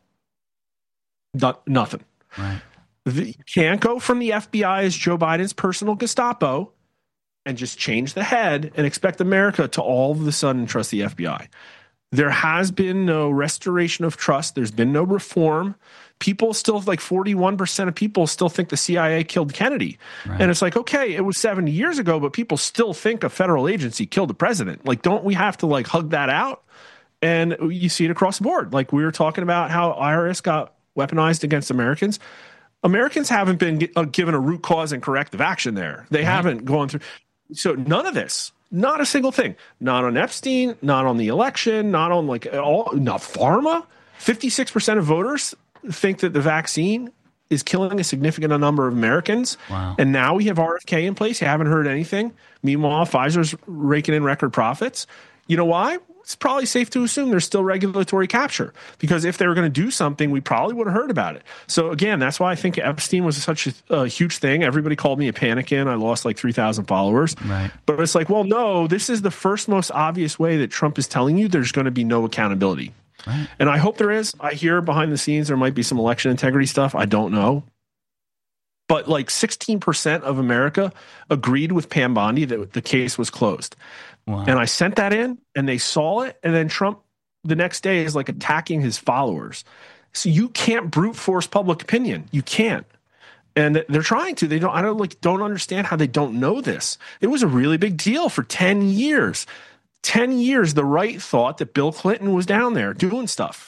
Nothing. Right. You can't go from the FBI as Joe Biden's personal Gestapo and just change the head and expect America to all of a sudden trust the FBI. There has been no restoration of trust. There's been no reform. People still, like 41% of people still think the CIA killed Kennedy. Right. And it's like, okay, it was 70 years ago, but people still think a federal agency killed the president. Like, don't we have to like hug that out? And you see it across the board. Like, we were talking about how IRS got weaponized against Americans. Americans haven't been given a root cause and corrective action there. They haven't gone through. So none of this. Not a single thing. Not on Epstein, not on the election, not on not pharma. 56% of voters think that the vaccine is killing a significant number of Americans. Wow. And now we have RFK in place. You haven't heard anything. Meanwhile, Pfizer's raking in record profits. You know why? It's probably safe to assume there's still regulatory capture, because if they were going to do something, we probably would have heard about it. So again, that's why I think Epstein was such a huge thing. Everybody called me a panikin. I lost like 3,000 followers. Right. But it's like, well, no, this is the first most obvious way that Trump is telling you there's going to be no accountability. Right. And I hope there is. I hear behind the scenes there might be some election integrity stuff. I don't know. But like 16% of America agreed with Pam Bondi that the case was closed. Wow. And I sent that in and they saw it. And then Trump the next day is like attacking his followers. So you can't brute force public opinion. You can't. And they're trying to. I don't understand how they don't know this. It was a really big deal for 10 years. 10 years, the right thought that Bill Clinton was down there doing stuff.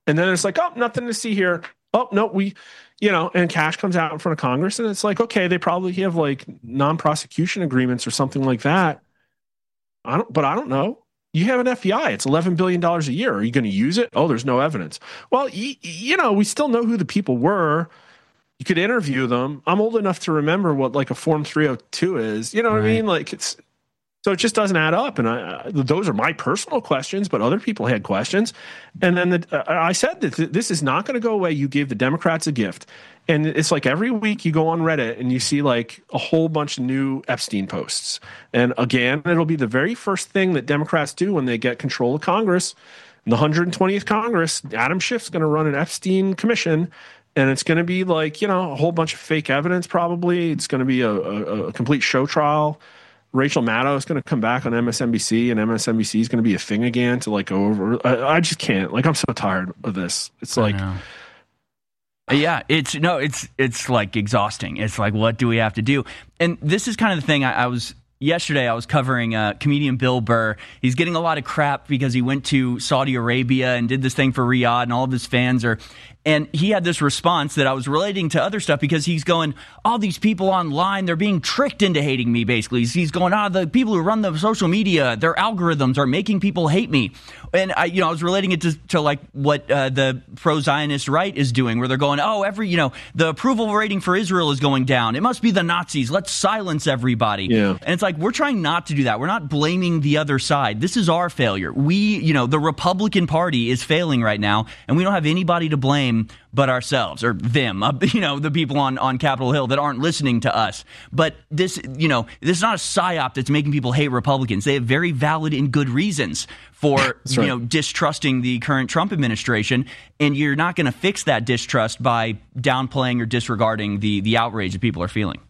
And then it's like, oh, nothing to see here. Oh, no, and cash comes out in front of Congress, and it's like, okay, they probably have like non-prosecution agreements or something like that. I don't know. You have an FBI. It's $11 billion a year. Are you going to use it? Oh, there's no evidence. Well, we still know who the people were. You could interview them. I'm old enough to remember what like a Form 302 is. You know what I mean? Like so it just doesn't add up. And those are my personal questions, but other people had questions. And then I said that this is not going to go away. You gave the Democrats a gift. And it's like every week you go on Reddit and you see like a whole bunch of new Epstein posts. And again, it'll be the very first thing that Democrats do when they get control of Congress. In the 120th Congress, Adam Schiff's going to run an Epstein commission. And it's going to be like, a whole bunch of fake evidence probably. It's going to be a complete show trial. Rachel Maddow is going to come back on MSNBC, and MSNBC is going to be a thing again to like go over. I just can't. Like, I'm so tired of this. It's like, yeah, it's like exhausting. It's like, what do we have to do? And this is kind of the thing. Yesterday, I was covering comedian Bill Burr. He's getting a lot of crap because he went to Saudi Arabia and did this thing for Riyadh, and all of his fans are. And he had this response that I was relating to other stuff because he's going, all these people online, they're being tricked into hating me, basically. He's going, the people who run the social media, their algorithms are making people hate me. And I was relating it to like what the pro-Zionist right is doing, where they're going, the approval rating for Israel is going down. It must be the Nazis. Let's silence everybody. Yeah. And it's like, we're trying not to do that. We're not blaming the other side. This is our failure. The Republican Party is failing right now, and we don't have anybody to blame but ourselves, or them, the people on Capitol Hill that aren't listening to us. But this is not a psyop that's making people hate Republicans. They have very valid and good reasons for distrusting the current Trump administration, and you're not going to fix that distrust by downplaying or disregarding the outrage that people are feeling.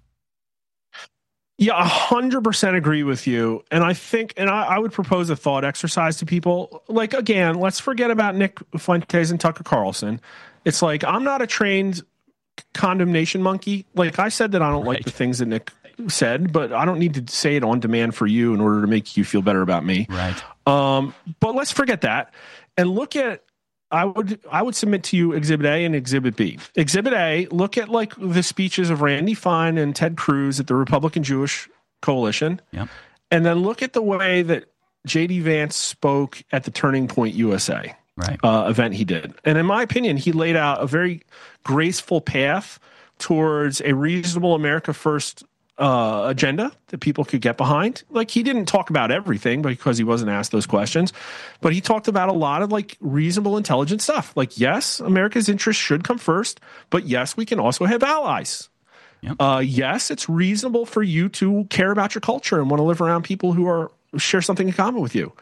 Yeah, 100% agree with you. And I think, I would propose a thought exercise to people. Like, again, let's forget about Nick Fuentes and Tucker Carlson. It's like, I'm not a trained condemnation monkey. Like, I said that I don't like the things that Nick said, but I don't need to say it on demand for you in order to make you feel better about me. Right. But let's forget that and look at, I would submit to you Exhibit A and Exhibit B. Exhibit A, look at like the speeches of Randy Fine and Ted Cruz at the Republican Jewish Coalition. Yep. And then look at the way that J.D. Vance spoke at the Turning Point USA event he did. And in my opinion, he laid out a very graceful path towards a reasonable America First agenda that people could get behind. Like, he didn't talk about everything because he wasn't asked those questions, but he talked about a lot of like reasonable, intelligent stuff. Like, yes, America's interests should come first, but yes, we can also have allies. Yep. Yes, it's reasonable for you to care about your culture and want to live around people who share something in common with you.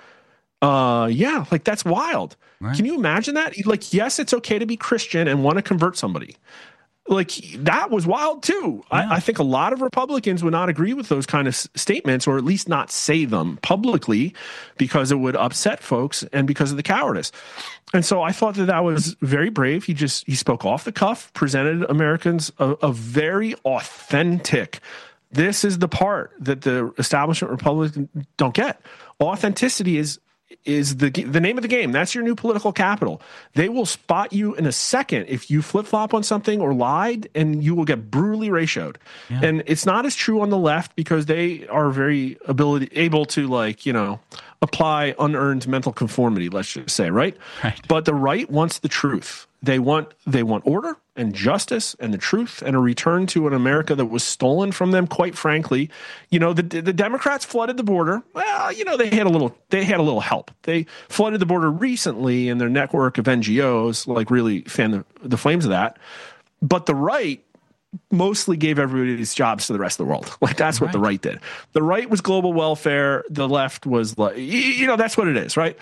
Like, that's wild. Right. Can you imagine that? Like, yes, it's okay to be Christian and want to convert somebody. Like, that was wild too. Yeah. I think a lot of Republicans would not agree with those kind of statements, or at least not say them publicly, because it would upset folks and because of the cowardice. And so I thought that was very brave. He spoke off the cuff, presented Americans a very authentic. This is the part that the establishment Republicans don't get. Authenticity is the name of the game. That's your new political capital. They will spot you in a second if you flip-flop on something or lied, and you will get brutally ratioed. Yeah. And it's not as true on the left because they are very able to apply unearned mental conformity, let's just say, right? But the right wants the truth. They want order and justice and the truth and a return to an America that was stolen from them. Quite frankly, the Democrats flooded the border. Well, they had a little help. They flooded the border recently, and their network of NGOs really fanned the flames of that. But the right mostly gave everybody these jobs to the rest of the world. Like, that's what the right did. The right was global welfare. The left was that's what it is, right?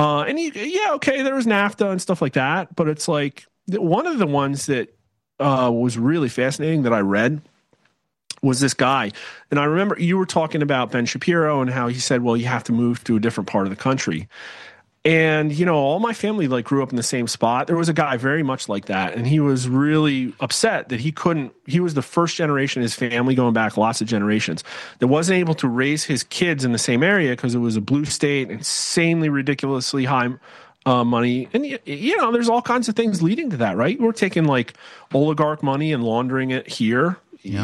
Okay, there was NAFTA and stuff like that, but it's like one of the ones that was really fascinating that I read was this guy. And I remember you were talking about Ben Shapiro and how he said, well, you have to move to a different part of the country. And, all my family grew up in the same spot. There was a guy very much like that. And he was really upset that he was the first generation of his family, going back lots of generations, that wasn't able to raise his kids in the same area because it was a blue state, insanely ridiculously high money. And, there's all kinds of things leading to that, right? We're taking like oligarch money and laundering it here.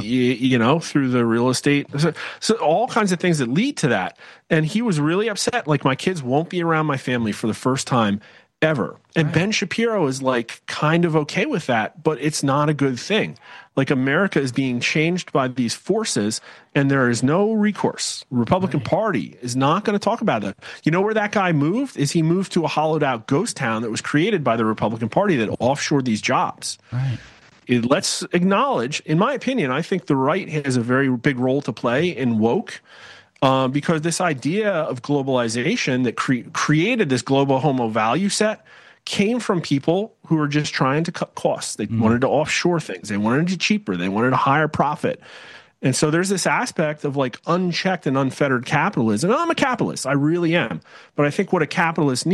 Yep. Through the real estate. So all kinds of things that lead to that. And he was really upset. Like, my kids won't be around my family for the first time ever. And right. Ben Shapiro is like kind of okay with that, but it's not a good thing. Like, America is being changed by these forces and there is no recourse. Republican Party is not going to talk about that. You know where that guy moved? Is he moved to a hollowed out ghost town that was created by the Republican Party that offshored these jobs. Right. Let's acknowledge, in my opinion, I think the right has a very big role to play in woke, because this idea of globalization that created this global homo value set came from people who were just trying to cut costs. They wanted to offshore things. They wanted it cheaper. They wanted a higher profit. And so there's this aspect of like unchecked and unfettered capitalism. And I'm a capitalist. I really am. But I think what a capitalist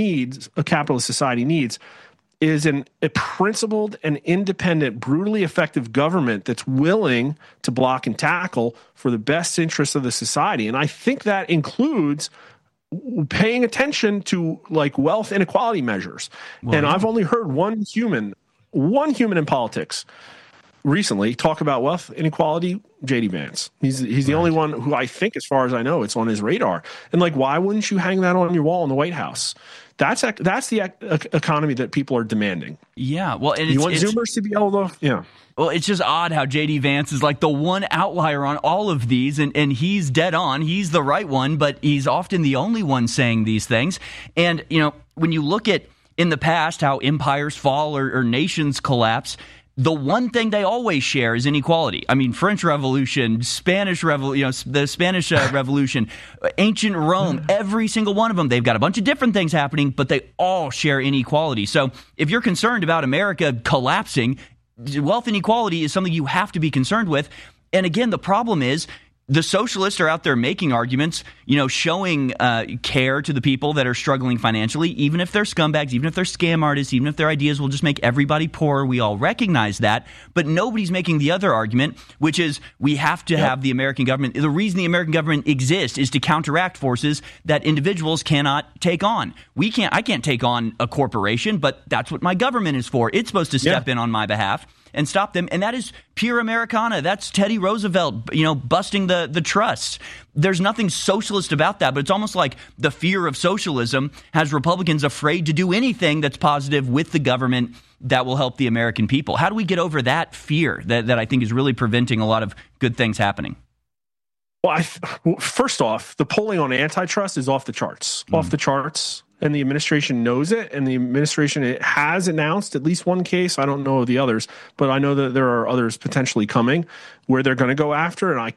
society needs, is a principled and independent, brutally effective government that's willing to block and tackle for the best interests of the society. And I think that includes paying attention to like wealth inequality measures. And I've only heard one human in politics recently talk about wealth inequality, J.D. Vance. He's the only one who, I think, as far as I know, it's on his radar. And like, why wouldn't you hang that on your wall in the White House? That's the economy that people are demanding. Yeah, well, and you want Zoomers to be able to, yeah. Well, it's just odd how J.D. Vance is like the one outlier on all of these, and he's dead on. He's the right one, but he's often the only one saying these things. And, when you look at in the past how empires fall or nations collapse, the one thing they always share is inequality. I mean, French Revolution, Spanish Revolution, the Spanish Revolution, ancient Rome, every single one of them, they've got a bunch of different things happening, but they all share inequality. So if you're concerned about America collapsing, wealth inequality is something you have to be concerned with. And again, the problem is the socialists are out there making arguments, showing care to the people that are struggling financially, even if they're scumbags, even if they're scam artists, even if their ideas will just make everybody poor. We all recognize that. But nobody's making the other argument, which is we have to have the American government. The reason the American government exists is to counteract forces that individuals cannot take on. I can't take on a corporation, but that's what my government is for. It's supposed to step in on my behalf and stop them. And that is pure Americana. That's Teddy Roosevelt, busting the trusts. There's nothing socialist about that, but it's almost like the fear of socialism has Republicans afraid to do anything that's positive with the government that will help the American people. How do we get over that fear that I think is really preventing a lot of good things happening? Well, first off, the polling on antitrust is off the charts. Off the charts. And the administration knows it, and the administration has announced at least one case. I don't know the others, but I know that there are others potentially coming where they're going to go after, and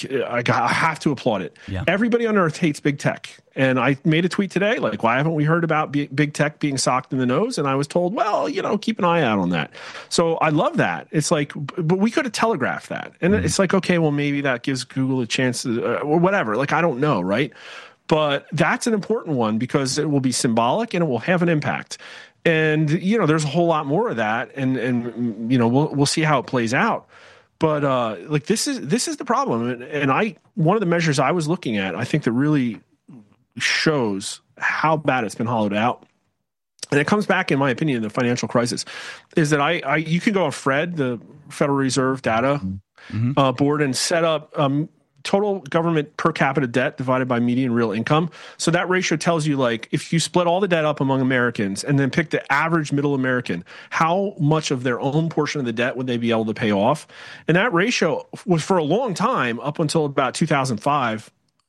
I have to applaud it. Yeah. Everybody on earth hates big tech, and I made a tweet today, like, why haven't we heard about big tech being socked in the nose? And I was told, well, keep an eye out on that. So I love that. It's like, but we could have telegraphed that. And it's like, okay, well, maybe that gives Google a chance or whatever. Like, I don't know, right? But that's an important one because it will be symbolic and it will have an impact. And, there's a whole lot more of that. And we'll see how it plays out. But this is the problem. And one of the measures I was looking at, I think that really shows how bad it's been hollowed out. And it comes back, in my opinion, the financial crisis, is that you can go on FRED, the Federal Reserve Data Board, and set up total government per capita debt divided by median real income. So that ratio tells you, like, if you split all the debt up among Americans and then pick the average middle American, how much of their own portion of the debt would they be able to pay off? And that ratio was, for a long time, up until about 2005,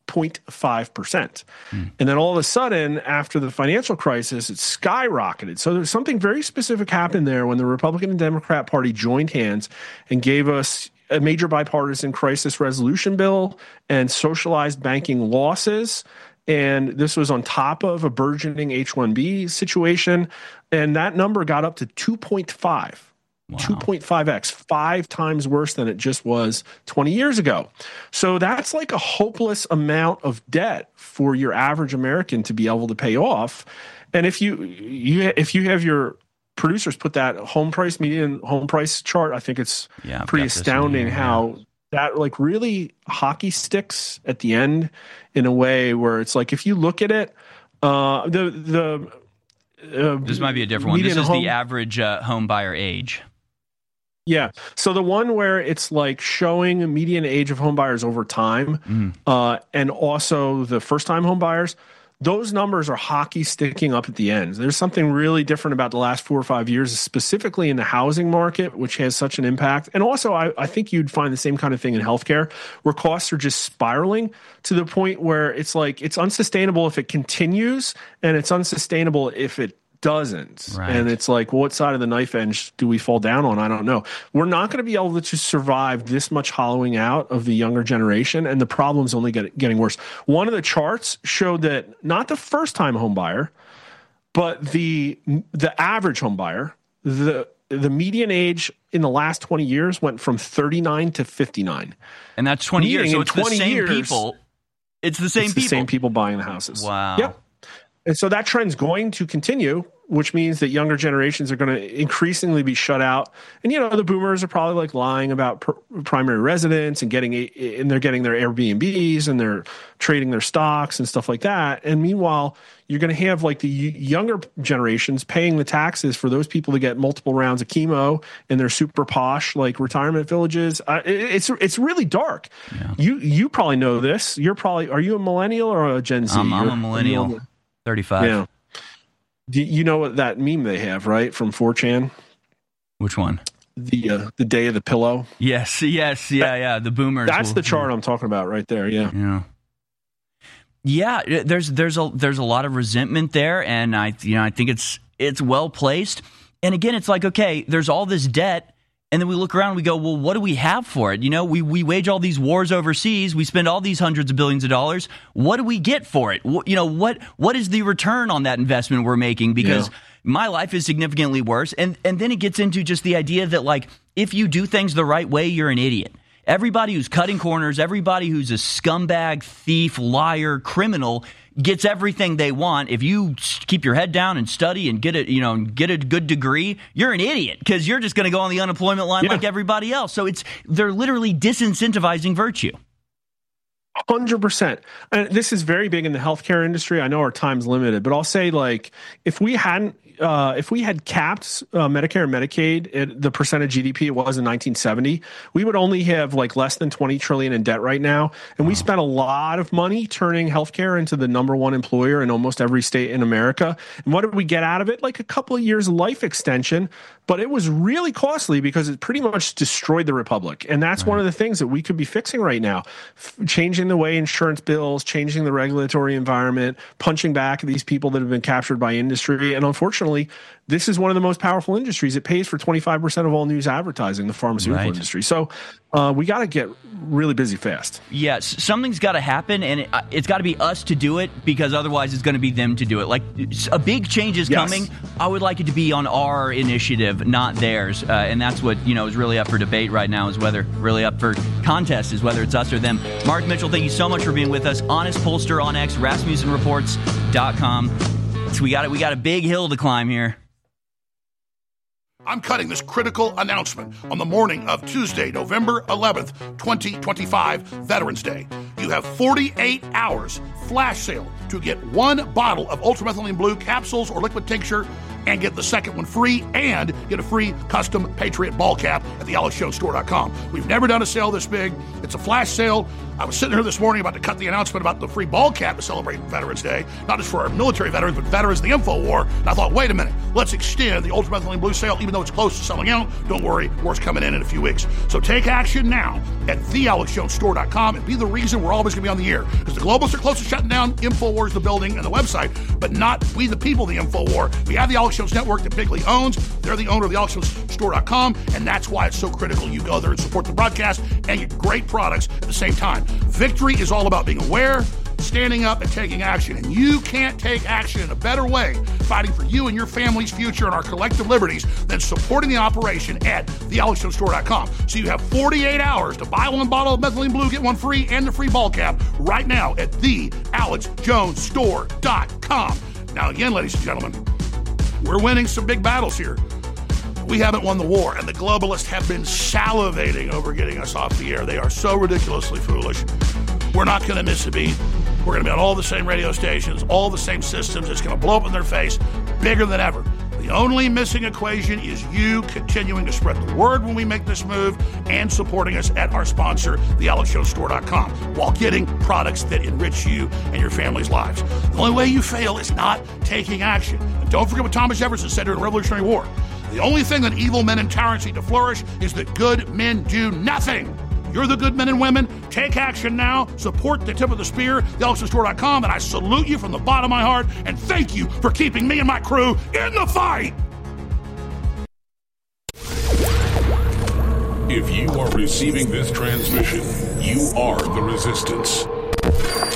0.5%. And then all of a sudden, after the financial crisis, it skyrocketed. So there's something very specific happened there when the Republican and Democrat Party joined hands and gave us a major bipartisan crisis resolution bill and socialized banking losses. And this was on top of a burgeoning H-1B situation. And that number got up to 2.5. Wow. 2.5x, 5 times worse than it just was 20 years ago. So that's like a hopeless amount of debt for your average American to be able to pay off. And if you have your producers put that median home price chart, I think it's pretty astounding how that like really hockey sticks at the end in a way where it's like, if you look at it, This might be a different one. This is the average home buyer age. Yeah. So the one where it's like showing a median age of home buyers over time, and also the first-time home buyers, those numbers are hockey sticking up at the end. There's something really different about the last 4 or 5 years, specifically in the housing market, which has such an impact. And also, I think you'd find the same kind of thing in healthcare, where costs are just spiraling to the point where it's like it's unsustainable if it continues, and it's unsustainable if it doesn't. Right. And it's like, what side of the knife edge do we fall down on? I don't know. We're not going to be able to survive this much hollowing out of the younger generation, and the problem's only getting worse. One of the charts showed that not the first-time home buyer, but the average home buyer, the median age in the last 20 years went from 39 to 59. And that's 20 years. So it's the same years, people. It's the same people. The same people buying the houses. Wow. Yep. And so that trend's going to continue, which means that younger generations are going to increasingly be shut out. And, the boomers are probably like lying about primary residence and they're getting their Airbnbs and they're trading their stocks and stuff like that. And meanwhile, you're going to have like the younger generations paying the taxes for those people to get multiple rounds of chemo in their super posh like retirement villages. It's really dark. Yeah. You probably know this. Are you a millennial or a Gen Z? I'm a millennial. 35. Yeah. Do you know what that meme they have, right? From 4chan? Which one? The day of the pillow. Yes. Yeah. The boomers. That's the chart I'm talking about right there. Yeah. Yeah. There's a lot of resentment there, and I think it's well placed. And again, it's like, okay, there's all this debt. And then we look around and we go, well, what do we have for it? We wage all these wars overseas. We spend all these hundreds of billions of dollars. What do we get for it? What is the return on that investment we're making? Because my life is significantly worse. And then it gets into just the idea that, like, if you do things the right way, you're an idiot. Everybody who's cutting corners, everybody who's a scumbag, thief, liar, criminal gets everything they want. If you keep your head down and study and get a good degree, you're an idiot because you're just going to go on the unemployment line like everybody else. So they're literally disincentivizing virtue. 100%. And this is very big in the healthcare industry. I know our time's limited, but I'll say, like, if we had capped Medicare and Medicaid at the percent of GDP it was in 1970, we would only have like less than $20 trillion in debt right now. And we spent a lot of money turning healthcare into the number one employer in almost every state in America. And what did we get out of it? Like a couple of years of life extension, but it was really costly because it pretty much destroyed the republic. And that's one of the things that we could be fixing right now, changing the way insurance bills, changing the regulatory environment, punching back at these people that have been captured by industry. And unfortunately, this is one of the most powerful industries. It pays for 25% of all news advertising, the pharmaceutical industry. So we got to get really busy fast. Yes, something's got to happen, and it's got to be us to do it, because otherwise it's going to be them to do it. Like, a big change is coming. I would like it to be on our initiative, not theirs. And that's what is really up for debate right now, is whether really up for contest is whether it's us or them. Mark Mitchell, thank you so much for being with us. Honest Pollster on X, RasmussenReports.com. So we got a big hill to climb here. I'm cutting this critical announcement on the morning of Tuesday, November 11th, 2025, Veterans Day. You have 48 hours flash sale to get one bottle of ultramethylene blue capsules or liquid tincture and get the second one free and get a free custom Patriot ball cap at thealexjonestore.com. We've never done a sale this big. It's a flash sale. I was sitting here this morning about to cut the announcement about the free ball cap to celebrate Veterans Day, not just for our military veterans, but veterans of the InfoWar. And I thought, wait a minute, let's extend the ultramethylene blue sale, even though it's close to selling out. Don't worry, more's coming in a few weeks. So take action now at thealexjonestore.com and be the reason we're always going to be on the air. Because the globalists are close to shutting down InfoWars, the building, and the website, but not we the people, the InfoWar. We have the Alex Jones Network that Bigley owns. They're the owner of the AlexJonesStore.com, and that's why it's so critical you go there and support the broadcast and get great products at the same time. Victory is all about being aware, standing up, and taking action. And you can't take action in a better way fighting for you and your family's future and our collective liberties than supporting the operation at thealexjonestore.com. So you have 48 hours to buy one bottle of methylene blue, get one free, and the free ball cap right now at thealexjonestore.com. Now again, ladies and gentlemen, we're winning some big battles here. We haven't won the war, and the globalists have been salivating over getting us off the air. They are so ridiculously foolish. We're not going to miss a beat. We're going to be on all the same radio stations, all the same systems. It's going to blow up in their face, bigger than ever. The only missing equation is you continuing to spread the word when we make this move and supporting us at our sponsor, thealexjonesstore.com, while getting products that enrich you and your family's lives. The only way you fail is not taking action. And don't forget what Thomas Jefferson said during the Revolutionary War. The only thing that evil men and tyrants need to flourish is that good men do nothing. You're the good men and women. Take action now. Support the tip of the spear, thealexjonesstore.com, and I salute you from the bottom of my heart, and thank you for keeping me and my crew in the fight. If you are receiving this transmission, you are the resistance.